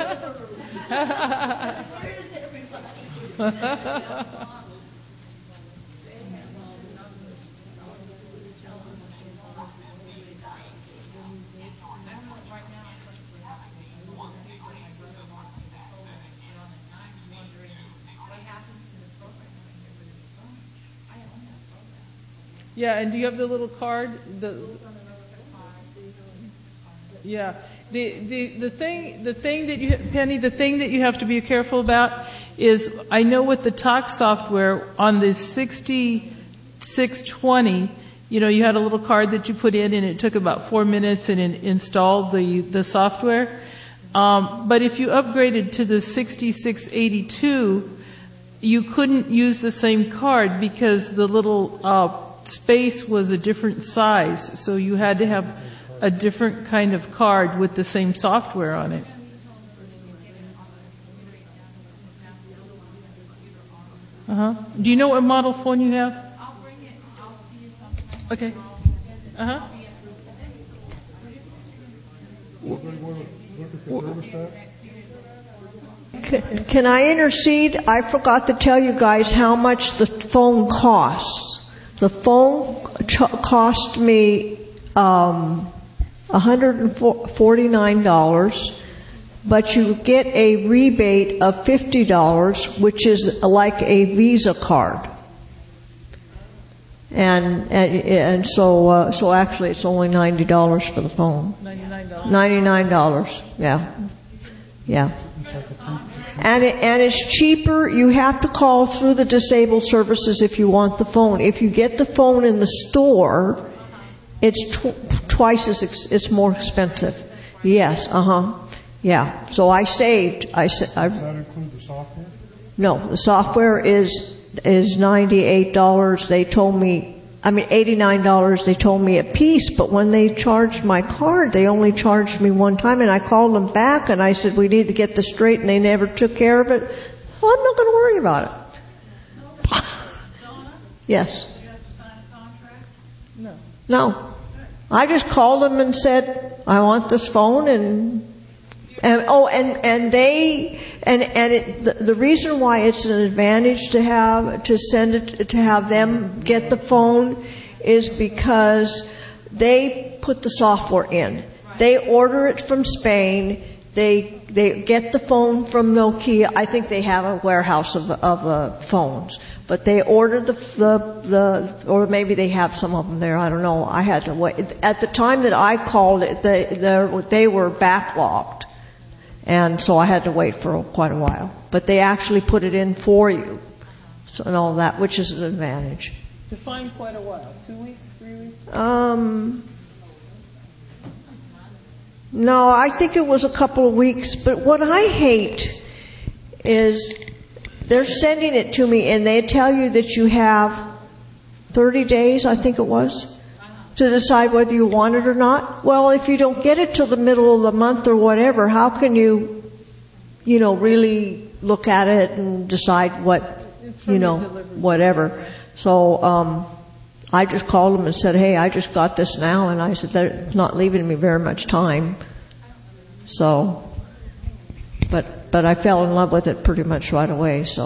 Yeah, and do you have the little card? Yeah. The thing that you, Penny, the thing that you have to be careful about is, I know with the talk software on the 6620, you had a little card that you put in and it took about 4 minutes and it installed the software. But if you upgraded to the 6682, you couldn't use the same card because the little space was a different size, so you had to have a different kind of card with the same software on it. Do you know what model phone you have? I'll bring it. I'll see you something. Okay. Can I intercede? I forgot to tell you guys how much the phone costs. The phone cost me $149, but you get a rebate of $50, which is like a Visa card. And so actually it's only $90 for the phone. $99. Yeah. And it's cheaper. You have to call through the disabled services if you want the phone. If you get the phone in the store, it's twice as it's more expensive. Yes. Yeah. So I saved. Does that include the software? No, the software is $98. They told me, $89. They told me a piece, but when they charged my card, they only charged me one time, and I called them back and I said, we need to get this straight, and they never took care of it. Well, I'm not going to worry about it. Yes. Did you have to sign a contract? No. I just called them and said, I want this phone, the reason why it's an advantage to have them get the phone is because they put the software in. They order it from Spain. They get the phone from Nokia. I think they have a warehouse of phones, but they ordered or maybe they have some of them there. I don't know. I had to wait. At the time that I called it, they were backlogged. And so I had to wait for quite a while. But they actually put it in for you. So, and all that, which is an advantage. Define quite a while. 2 weeks, 3 weeks? No, I think it was a couple of weeks. But what I hate is they're sending it to me and they tell you that you have 30 days, I think it was, to decide whether you want it or not. Well, if you don't get it till the middle of the month or whatever, how can you really look at it and decide whatever. So, I just called them and said, hey, I just got this now, and I said, they're not leaving me very much time. So, but I fell in love with it pretty much right away, so.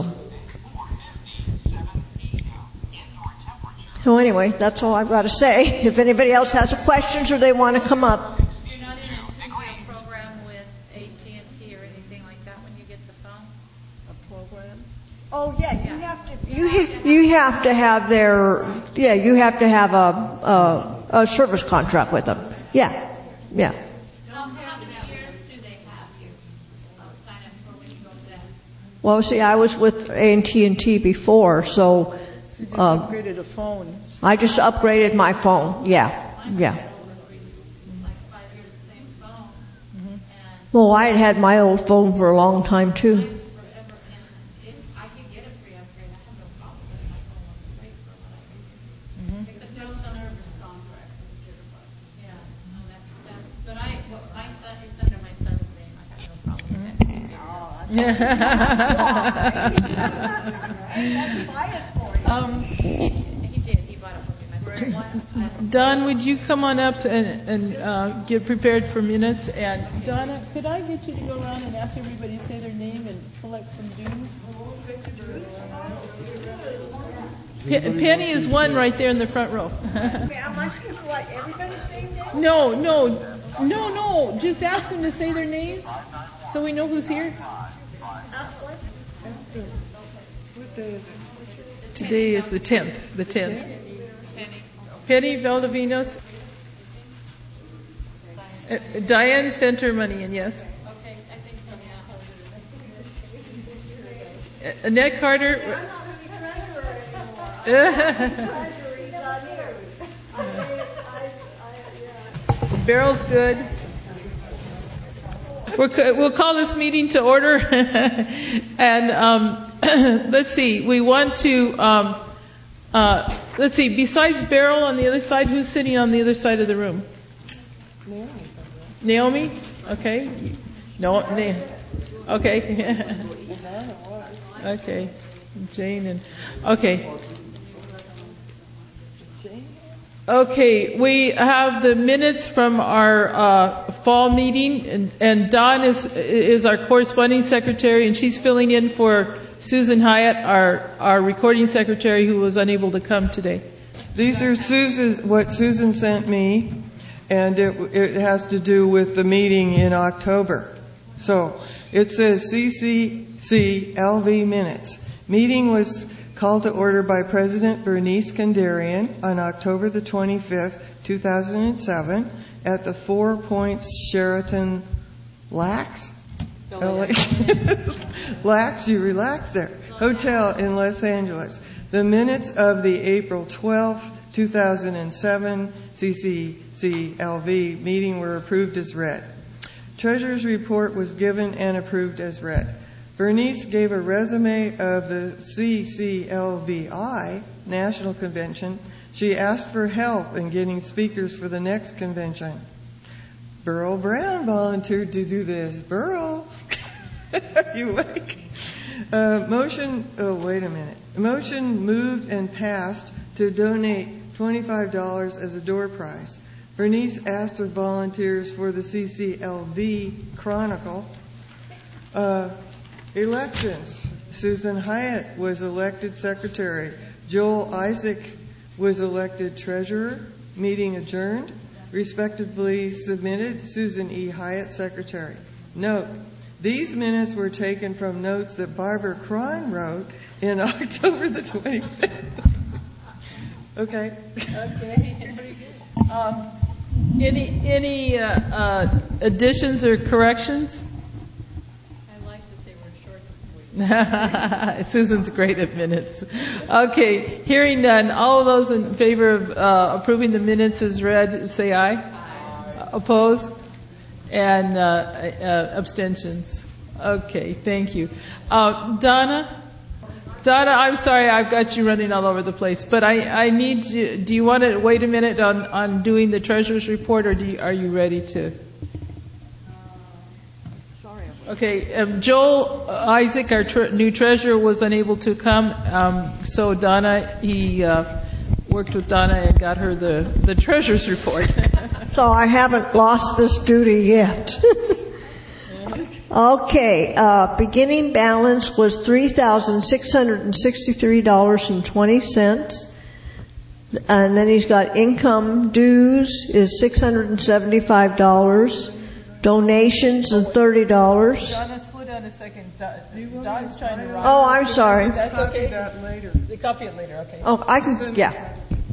So anyway, that's all I've got to say. If anybody else has questions or they want to come up. You're not in a two-year program with AT&T or anything like that when you get the phone? A program? Oh yeah, you have to have you have to have a service contract with them. Yeah. How many years do they have you sign up for when you go to that? Well, see, I was with AT&T before, so. You just upgraded a phone. I just upgraded my phone. Yeah. Like 5 years the same phone. Well, I had my old phone for a long time too. I could get a free upgrade. I have no problem with my phone was great for what I could do. There's no service contract. Yeah, no, that's. But my son, it's under my son's name. I have no problem with that. He did. He bought it for me. Don, would you come on up and get prepared for minutes? And Donna, could I get you to go around and ask everybody to say their name and collect some dues? Penny is one right there in the front row. Am I supposed to write everybody's name down? No. Just ask them to say their names so we know who's here. What day is it? Today is the 10th. Penny Valdovinos. Diane sent her money in, yes. Okay, I think so, yeah. Annette Carter. Beryl's good. We'll call this meeting to order. And let's see. We want to let's see, besides Beryl on the other side, who's sitting on the other side of the room? Naomi? Okay. No, okay. Okay. Jane and, okay. Okay, we have the minutes from our fall meeting, and Dawn is our corresponding secretary, and she's filling in for Susan Hyatt, our recording secretary, who was unable to come today. These are what Susan sent me, and it has to do with the meeting in October. So it says CCCLV minutes. Meeting was called to order by President Bernice Kandarian on October the 25th, 2007 at the 4 Points Sheraton Lax? Lax, you relax there. Hotel in Los Angeles. The minutes of the April 12th, 2007 CCCLV meeting were approved as read. Treasurer's report was given and approved as read. Bernice gave a resume of the CCLVI National Convention. She asked for help in getting speakers for the next convention. Burl Brown volunteered to do this. Burl, are you awake? Motion moved and passed to donate $25 as a door prize. Bernice asked for volunteers for the CCLV Chronicle. Elections. Susan Hyatt was elected secretary. Joel Isaac was elected treasurer. Meeting adjourned. Respectively submitted, Susan E. Hyatt, secretary. Note, these minutes were taken from notes that Barbara Cron wrote in October the 25th. Okay. Any additions or corrections? Susan's great at minutes. Okay, hearing none. All of those in favor of approving the minutes as read, say aye. Aye. Opposed? And abstentions. Okay, thank you. Donna, I'm sorry I've got you running all over the place, but I need you. Do you want to wait a minute on doing the treasurer's report, or are you ready to? Okay, Joel Isaac, our new treasurer, was unable to come, so Donna, he worked with Donna and got her the treasurer's report. So I haven't lost this duty yet. Okay, beginning balance was $3,663.20. And then he's got income dues is $675. Donations is $30. Donna, slow down a second. Don's trying to write. Oh, I'm sorry. That's okay. That later. They copy it later, okay. Oh, I can, yeah.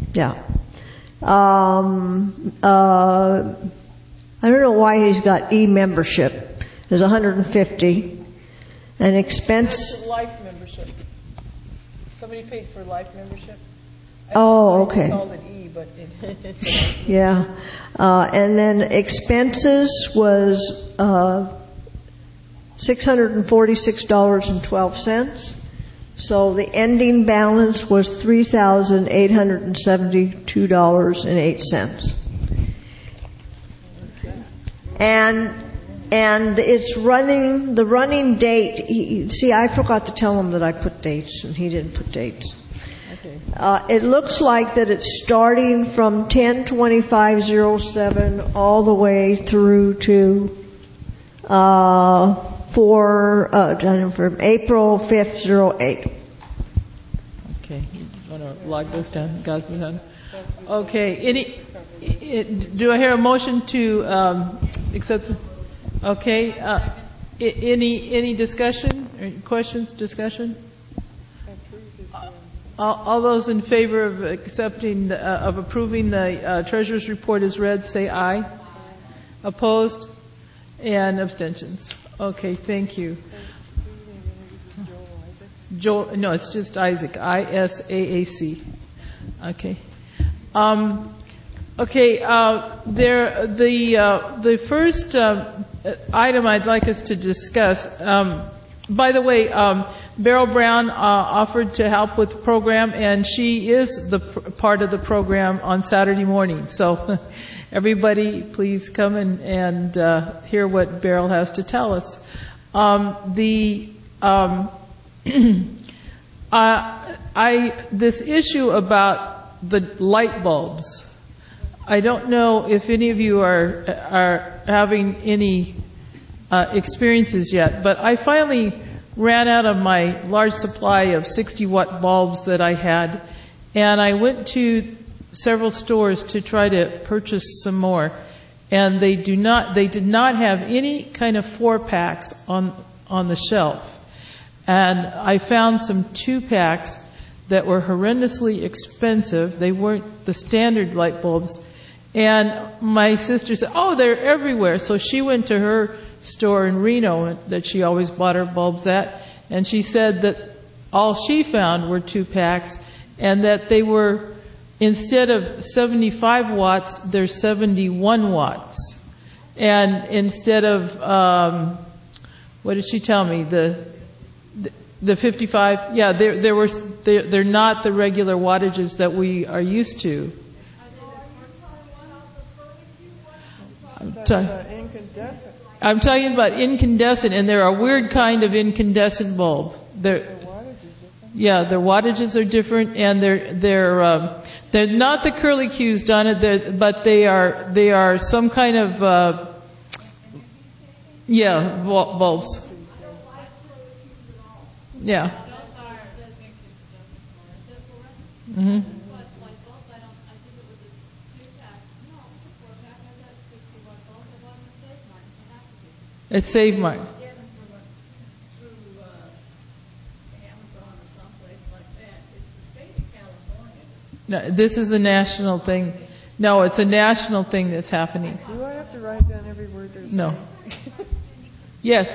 I don't know why he's got e-membership. There's 150. And expense. That's life membership. Somebody paid for life membership. Oh, okay. I called it E, but it yeah. And then expenses was $646.12. So the ending balance was $3,872.08. And it's running, the running date, see, I forgot to tell him that I put dates, and he didn't put dates. okay. It looks like that it's starting from 10/25/07 all the way through to from April 5th, 08. Okay, you want to log those down? Got it down. Okay. Do I hear a motion to accept? Okay. Any discussion or questions? Discussion? All those in favor of accepting of approving the treasurer's report as read, say aye. Opposed and abstentions. Okay, thank you. Joel, no, it's just Isaac. ISAAC. Okay. The first item I'd like us to discuss. By the way, Beryl Brown offered to help with the program, and she is part of the program on Saturday morning. So everybody, please come and hear what Beryl has to tell us. This issue about the light bulbs, I don't know if any of you are having any experiences yet, but I finally ran out of my large supply of 60-watt bulbs that I had, and I went to several stores to try to purchase some more, and they did not have any kind of 4-packs on the shelf. And I found some 2-packs that were horrendously expensive. They weren't the standard light bulbs. And my sister said, "Oh, they're everywhere." So she went to her store in Reno that she always bought her bulbs at, and she said that all she found were 2-packs, and that they were, instead of 75 watts, they're 71 watts. And instead of, what did she tell me? The 55, yeah, they're not the regular wattages that we are used to. I'm talking about incandescent, and they're a weird kind of incandescent bulb. Their wattages are different, and they're not the curly Qs done it, but they are some kind of bulbs. Yeah. Mm-hmm. It's Save Mart. No, this is a national thing. No, it's a national thing that's happening. Do I have to write down every word they're saying? No. Yes.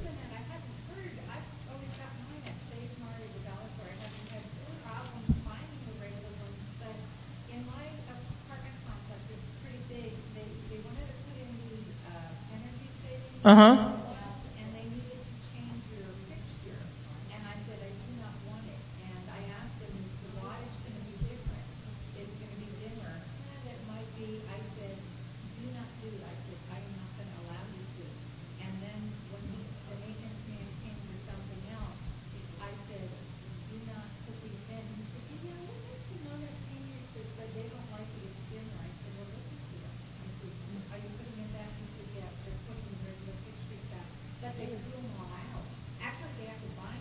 Uh-huh. And they needed to change your fixture. And I said, I do not want it. And I asked them, is the wattage going to be different? Is it going to be dimmer? And it might be. I said, do not do it. I said, I'm not going to allow you to. And then when the maintenance man came for something else, I said, do not put these in. He said, we'll make some other seniors that said they don't like it, it's dimmer. I said, well, listen to them. I said, are you putting it back? He said, yeah, they're putting the regular fixtures back. But they threw them all out. Actually, they have to buy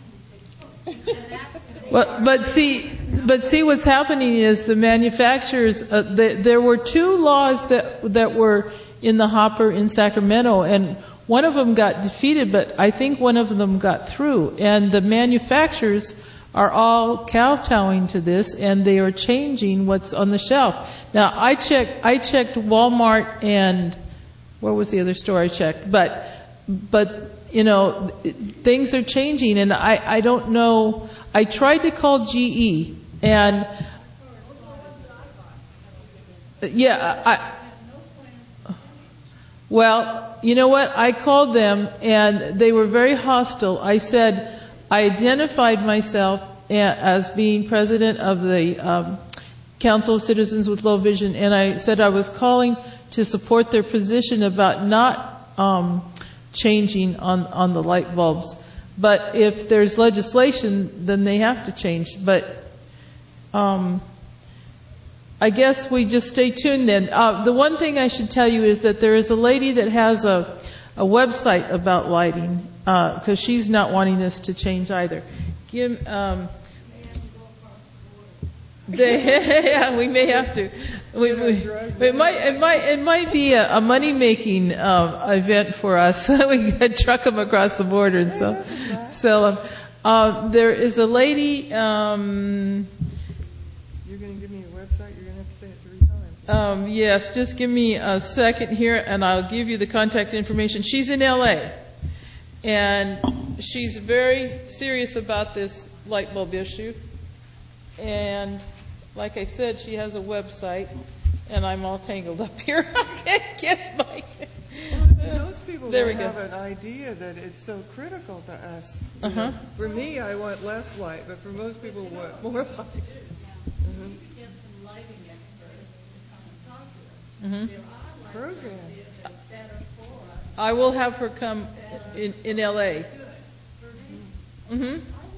them. But see, what's happening is the manufacturers. There were 2 laws that were in the hopper in Sacramento, and one of them got defeated, but I think one of them got through. And the manufacturers are all kowtowing to this, and they are changing what's on the shelf. Now, I checked Walmart and where was the other store I checked? But things are changing, and I don't know. I tried to call GE, and well, you know what? I called them, and they were very hostile. I said, I identified myself as being president of the Council of Citizens with Low Vision, and I said I was calling to support their position about not changing on the light bulbs. But if there's legislation, then they have to change. But I guess we just stay tuned then. The one thing I should tell you is that there is a lady that has a website about lighting, because she's not wanting this to change either. Yeah, we may have to. It might be a money-making event for us. We could truck them across the border and sell them. There is a lady. You're going to give me a website. You're going to have to say it 3 times. Yes, just give me a second here, and I'll give you the contact information. She's in LA, and she's very serious about this light bulb issue. And like I said, she has a website, and I'm all tangled up here. I can't get my... Those people there we don't go. have an idea that it's so critical to us. You know, for me, I want less light, but for most people, want more light. Get some lighting experts to come and talk to us. There are Programs. that are better for us. I will have her come in L.A. Mm-hmm.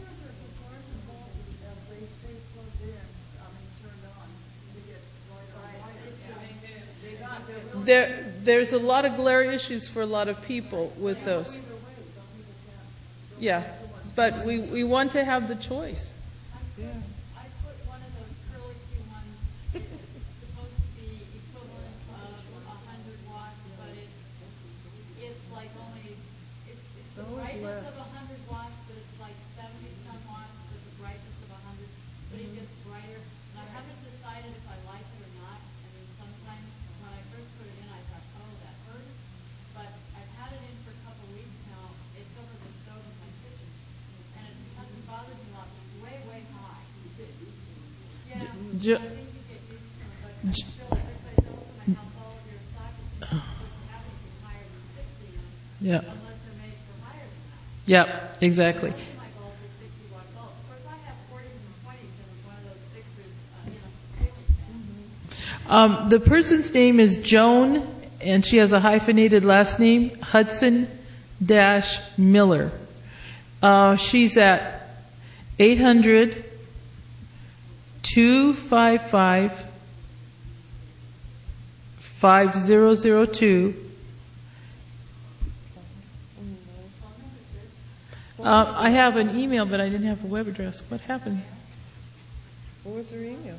There's a lot of glare issues for a lot of people with those. Yeah, but we want to have the choice. Yeah. I put one of those curly Q ones. It's supposed to be equivalent of 100 watts, but it's like only it's the brightness of 100 watts, but it's like 70 some watts with the brightness of 100, but it gets brighter. And I haven't decided if I like it or not. I mean, sometimes when I first put it in, I thought, oh, that hurts. But I've had it in for a couple of weeks now. It's over the stove in my kitchen, and it hasn't bothered me a lot. It's way, way high. Yeah, I think you get used to it, but I'm sure everybody knows in my house all of your sockets don't have anything higher than 60 in them, Yeah. unless they're made for higher than that. Yep, exactly. Most of my bulbs are 60 watt bulbs. Of course, I have 40s and 20s in one of those fixers, The person's name is Joan, and she has a hyphenated last name, Hudson-Miller. She's at 800-255-5002. I have an email, but I didn't have a web address. What happened? What was her email?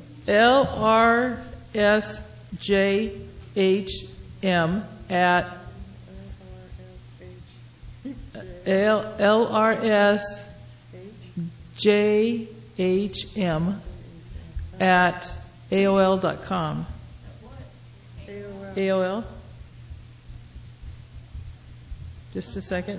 LRSJHM at LRSJHM at AOL.com. AOL. Just a second.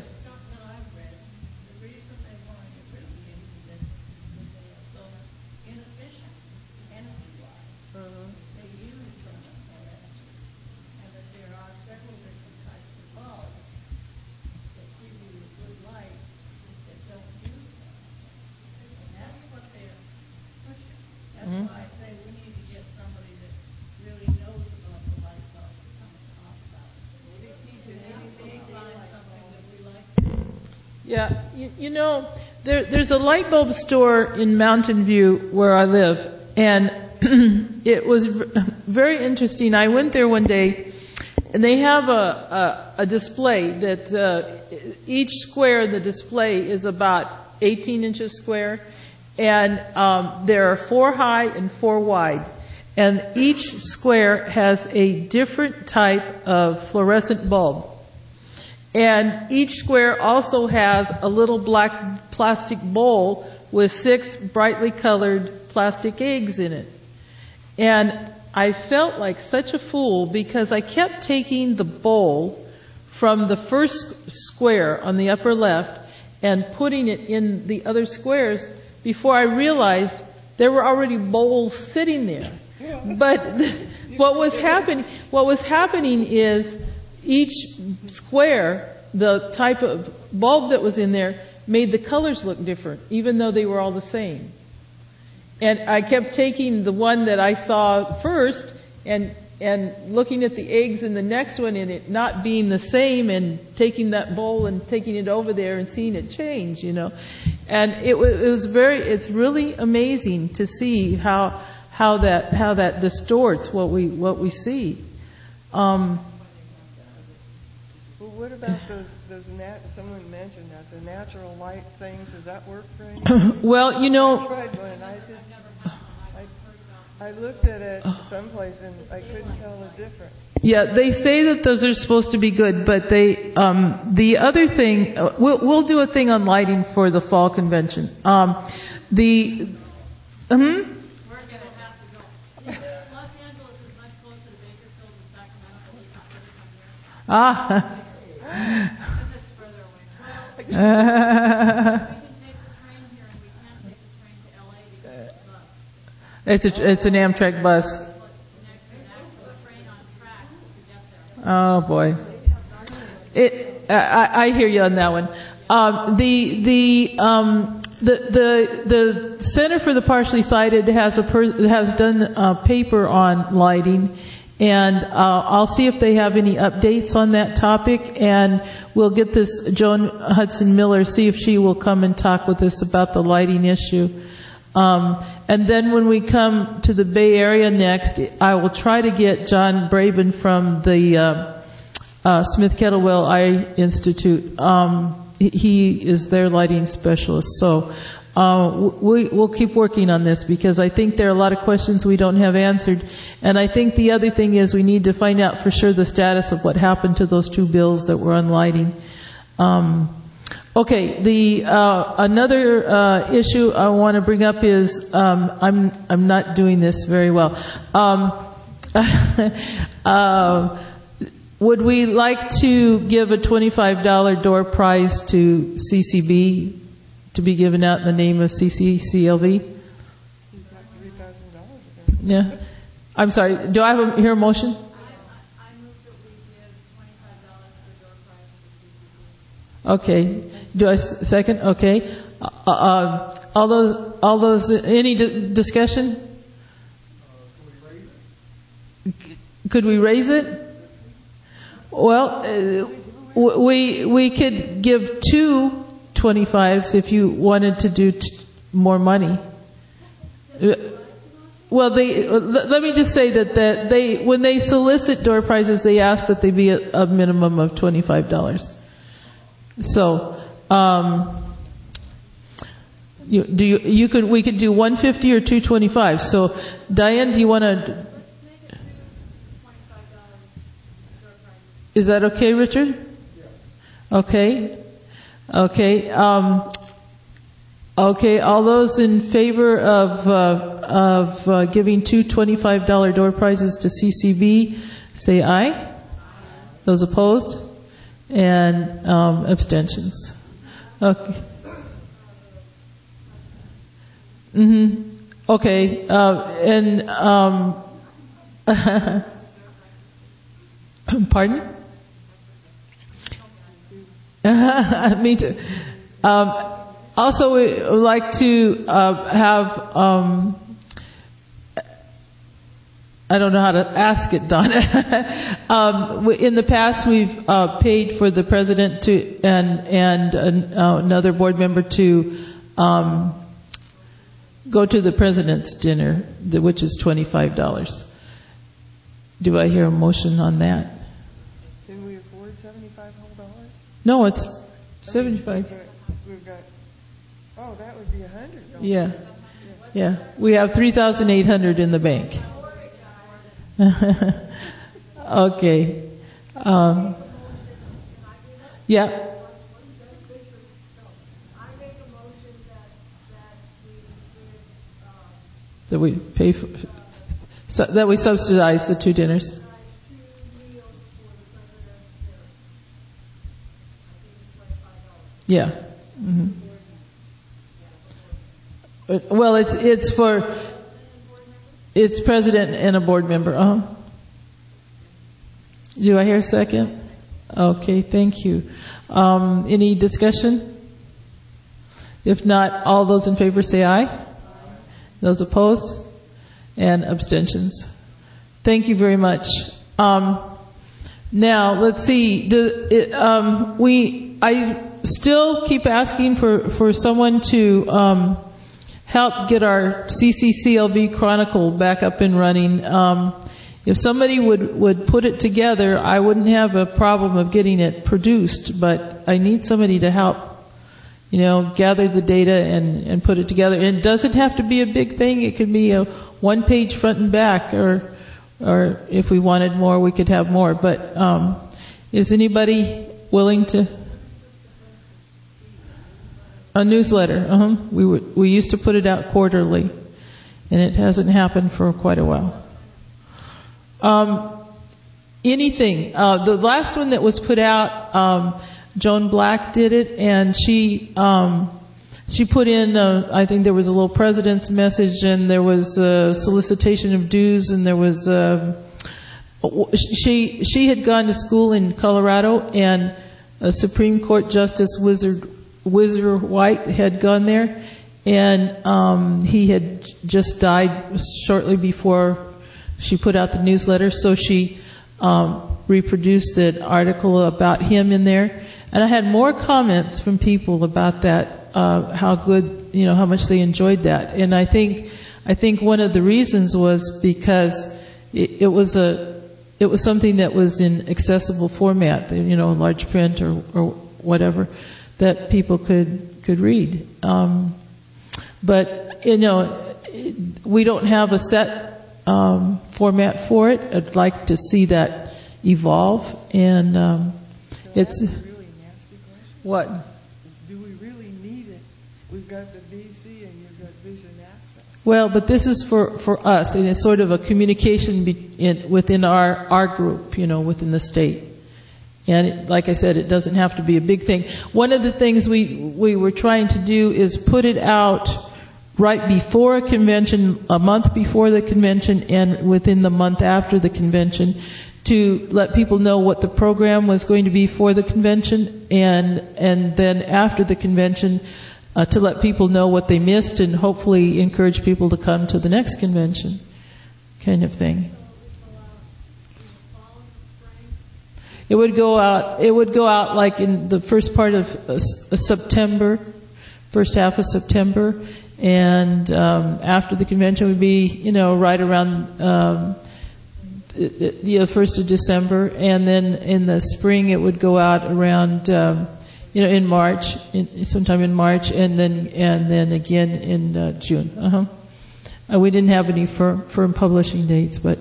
Yeah, you know, there's a light bulb store in Mountain View where I live, and it was very interesting. I went there one day, and they have a display that each square in the display is about 18 inches square, and there are 4 high and 4 wide, and each square has a different type of fluorescent bulb. And each square also has a little black plastic bowl with 6 brightly colored plastic eggs in it. And I felt like such a fool because I kept taking the bowl from the first square on the upper left and putting it in the other squares before I realized there were already bowls sitting there. But what was happening is each square, the type of bulb that was in there, made the colors look different, even though they were all the same. And I kept taking the one that I saw first and looking at the eggs in the next one and it not being the same, and taking that bowl and taking it over there and seeing it change, you know. And it's really amazing to see how that distorts what we see. Well, what about those someone mentioned that, the natural light things, does that work for anyone? Well, you know, I tried one, and I looked at it someplace and I couldn't tell the difference. Yeah, they say that those are supposed to be good, but the other thing, we'll do a thing on lighting for the fall convention. We're going to have to go. Los Angeles is much closer to Bakersfield than Sacramento. We can come here. Because it's further away. We can take the train here, and we can't take the train to LA because it's a bus. It's an Amtrak bus. Oh boy. I hear you on that one. The Center for the Partially Sighted has done a paper on lighting, and I'll see if they have any updates on that topic, and we'll get this Joan Hudson Miller, see if she will come and talk with us about the lighting issue. And then when we come to the Bay Area next, I will try to get John Braben from the Smith Kettlewell Eye Institute. He is their lighting specialist. So we'll keep working on this, because I think there are a lot of questions we don't have answered. And I think the other thing is we need to find out for sure the status of what happened to those 2 bills that were on lighting. Okay, another issue I want to bring up is I'm not doing this very well. Would we like to give a $25 door prize to CCB to be given out in the name of CCCLV? Yeah. I'm sorry. Do I hear a motion? Okay. Do I second? Okay. All those. Any discussion? Could we raise it? Well, we could give 2 25s if you wanted to do more money. Well, let me just say that they when they solicit door prizes, they ask that they be a minimum of $25. So, we could do 150 or 225. So, Diane, do you want to? Is that okay, Richard? Okay. Okay. Okay. All those in favor of giving 2 $25 door prizes to CCB, say aye. Those opposed? And abstentions. Okay. Okay. Pardon? Me too. Also, we would like to have, I don't know how to ask it, Donna. In the past, we've paid for the president to and another board member to go to the president's dinner, which is $25. Do I hear a motion on that? Can we afford $75 whole? No, it's 75. We've got. Oh, that would be $100. Yeah, yeah. We have 3,800 in the bank. Okay. Yeah. That we pay for, so that we subsidize the 2 dinners. Yeah. Mm-hmm. Well, it's president and a board member. Do I hear a second? Okay, thank you. Any discussion? If not, all those in favor say aye. Those opposed? And abstentions. Thank you very much. Now, let's see. I still keep asking for someone to help get our CCCLV Chronicle back up and running. If somebody would put it together, I wouldn't have a problem of getting it produced, but I need somebody to help, gather the data and put it together. And it doesn't have to be a big thing. It could be a 1-page front and back, or if we wanted more, we could have more. But is anybody willing to? A newsletter. We used to put it out quarterly, and it hasn't happened for quite a while. Anything. The last one that was put out, Joan Black did it, and she put in, I think there was a little president's message, and there was a solicitation of dues, and there was she had gone to school in Colorado, and a Supreme Court Justice Whizzer White had gone there, and he had just died shortly before she put out the newsletter, so she reproduced an article about him in there. And I had more comments from people about that, how good, how much they enjoyed that. And I think one of the reasons was because it was something that was in accessible format, large print or whatever, that people could read. But we don't have a set format for it. I'd like to see that evolve, and it's That's a really nasty question. what. Do we really need it? We've got the VC and you've got Vision Access. Well, but this is for us, and it's sort of a communication within our group, within the state. And like I said, it doesn't have to be a big thing. One of the things we were trying to do is put it out right before a convention, a month before the convention, and within the month after the convention, to let people know what the program was going to be for the convention, and then after the convention, to let people know what they missed, and hopefully encourage people to come to the next convention, kind of thing. It would go out like in the first part of September, first half of September, and after the convention would be, right around the 1st of December, and then in the spring it would go out around, in March, sometime in March, and then again in June. We didn't have any firm publishing dates, but.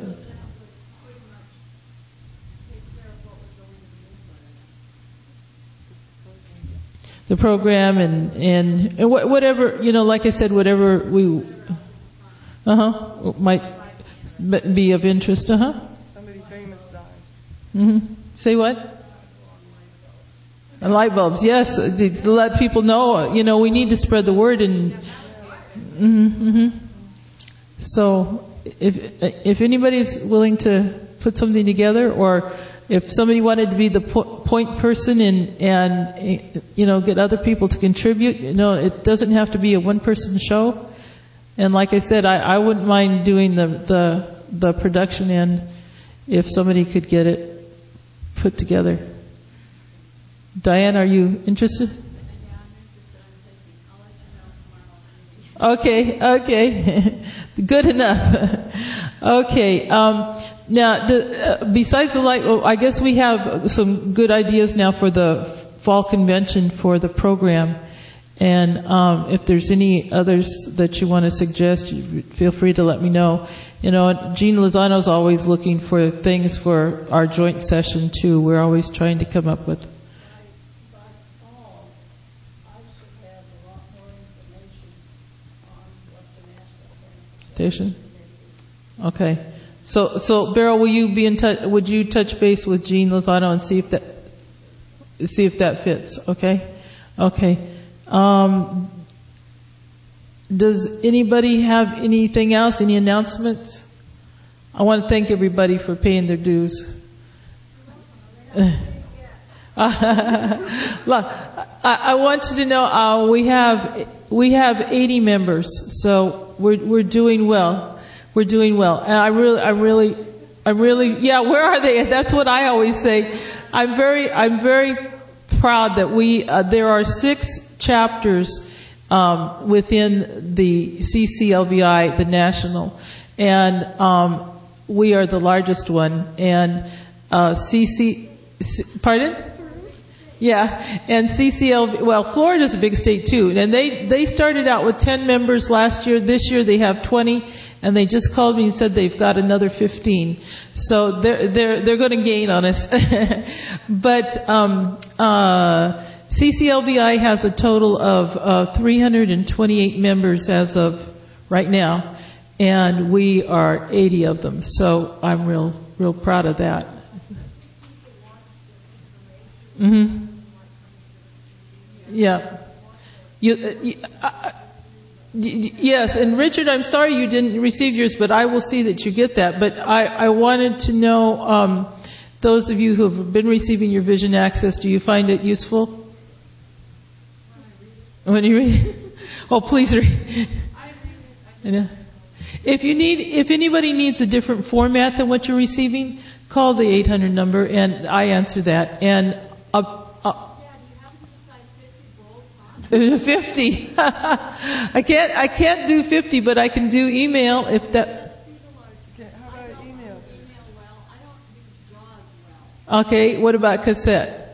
The program and whatever, like I said, whatever we, might be of interest, Somebody famous dies. Say what? And light bulbs, yes, to let people know, we need to spread the word, and, So, if anybody's willing to put something together, or if somebody wanted to be the point person and get other people to contribute, it doesn't have to be a one-person show. And like I said, I wouldn't mind doing the production end if somebody could get it put together. Diane, are you interested? Okay. Good enough. Okay. Now, besides the light, I guess we have some good ideas now for the fall convention for the program. And if there's any others that you want to suggest, feel free to let me know. Jean Lozano's always looking for things for our joint session too. We're always trying to come up with. Okay. So Beryl, will you be in touch? Would you touch base with Jean Lozano and see if that fits? Okay. Does anybody have anything else? Any announcements? I want to thank everybody for paying their dues. I want you to know we have 80 members, so we're doing well. We're doing well, and I really, yeah. Where are they? That's what I always say. I'm very proud that there are 6 chapters within the CCLVI, the national, and we are the largest one. And pardon? Yeah, and CCLV. Well, Florida's a big state too, and they started out with 10 members last year. This year they have 20. And they just called me and said they've got another 15. So they're going to gain on us. But CCLVI has a total of 328 members as of right now, and we are 80 of them. So I'm real proud of that. Yeah. Yes, and Richard, I'm sorry you didn't receive yours, but I will see that you get that. But I wanted to know, those of you who have been receiving your Vision Access, do you find it useful? When you read, oh, please read. If anybody needs a different format than what you're receiving, call the 800 number and I answer that. And 50. I can't do 50, but I can do email if that. How about email? Okay, what about cassette?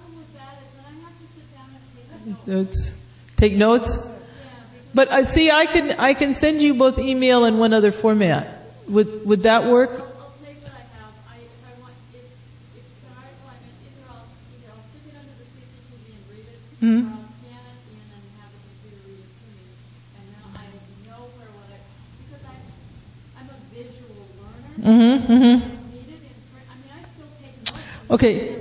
Notes. Take notes? But see, I can send you both email and one other format. Would that work? I'll take what I have. If I want, if it's an article, I mean, either I'll stick it under the CCTV and read it, or I'll scan it in and have the computer read it to me, and then I know because I'm a visual learner. I need it in print. I mean, I still take notes. Okay.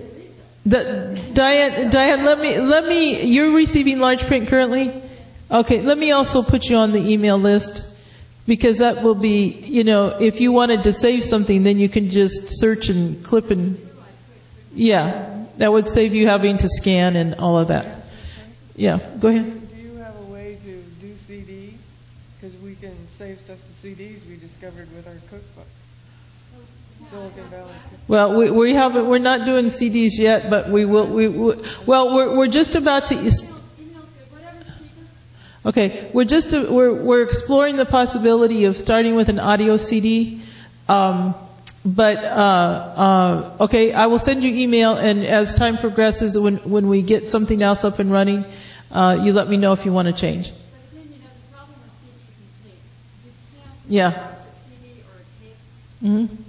Diane, let me. You're receiving large print currently. Okay, let me also put you on the email list, because that will be, if you wanted to save something, then you can just search and clip and, yeah, that would save you having to scan and all of that. Yeah, go ahead. Do you have a way to do CDs? Because we can save stuff to CDs we discovered with our cookbook. Silicon Valley. Well, we're not doing CDs yet, but we will. We're just about to. Okay, we're exploring the possibility of starting with an audio CD, okay, I will send you email, and as time progresses, when we get something else up and running, you let me know if you want to change. But then, the problem with CDs and tape, you can't Yeah. a CD or a tape. Mm-hmm. You can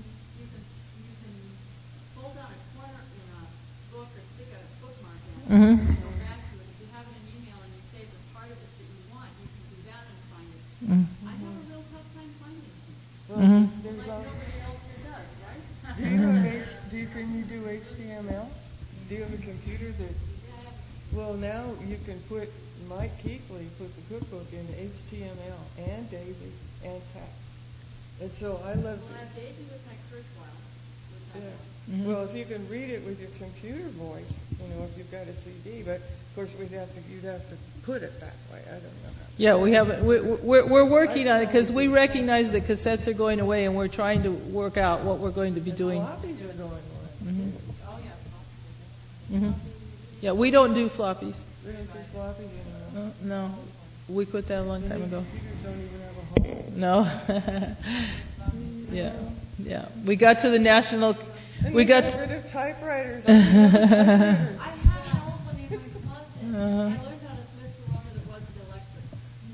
fold down a corner in a book or stick a bookmark in it, and go back to it. If you have it in email and you save the part of it that you want, you can do that and find it. I have a real tough time finding things. Like nobody else here does, right? Can you do HTML? Do you have a computer that? Well, now you can put Mike Keekly put the cookbook in HTML and Daisy and text. And so I love. Well, I have Daisy with my Kurzweil. Yeah. Well, if you can read it with your computer voice, if you've got a CD, but of course you'd have to put it that way. I don't know how. Yeah, we haven't. We're working on it because we recognize that cassettes are going away, and we're trying to work out what we're going to be doing. Floppies are going away. Oh yeah. Yeah, we don't do floppies. We don't do floppies anymore. No, we quit that a long time ago. Computers don't even have a home. No. Yeah. We got to the national. We got. Got rid of typewriters. I had an old one in my closet. I learned how to switch to one that wasn't electric.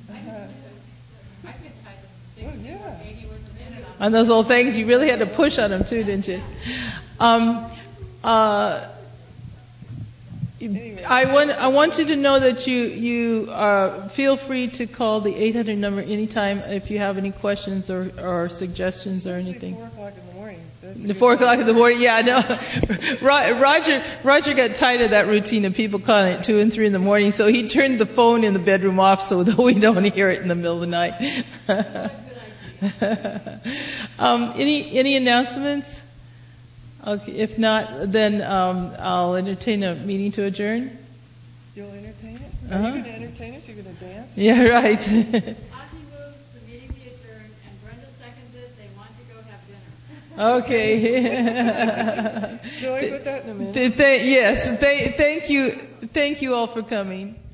I could type 60 or 80 words a minute On those old things, you really had to push on them too, didn't you? I want you to know that you feel free to call the 800 number anytime if you have any questions or suggestions or anything. 4 o'clock in the morning. The 4 o'clock in the morning, yeah, no. Roger got tired of that routine of people calling at 2 and 3 in the morning, so he turned the phone in the bedroom off so that we don't hear it in the middle of the night. Any announcements? Okay, if not, then I'll entertain a meeting to adjourn. You'll entertain it? Are you going to entertain us? You're going to dance? Yeah, right. Ozzy moves, the meeting be adjourned, and Brenda seconds it. They want to go have dinner. Okay. Shall I put that in a minute? Yes. Thank you all for coming.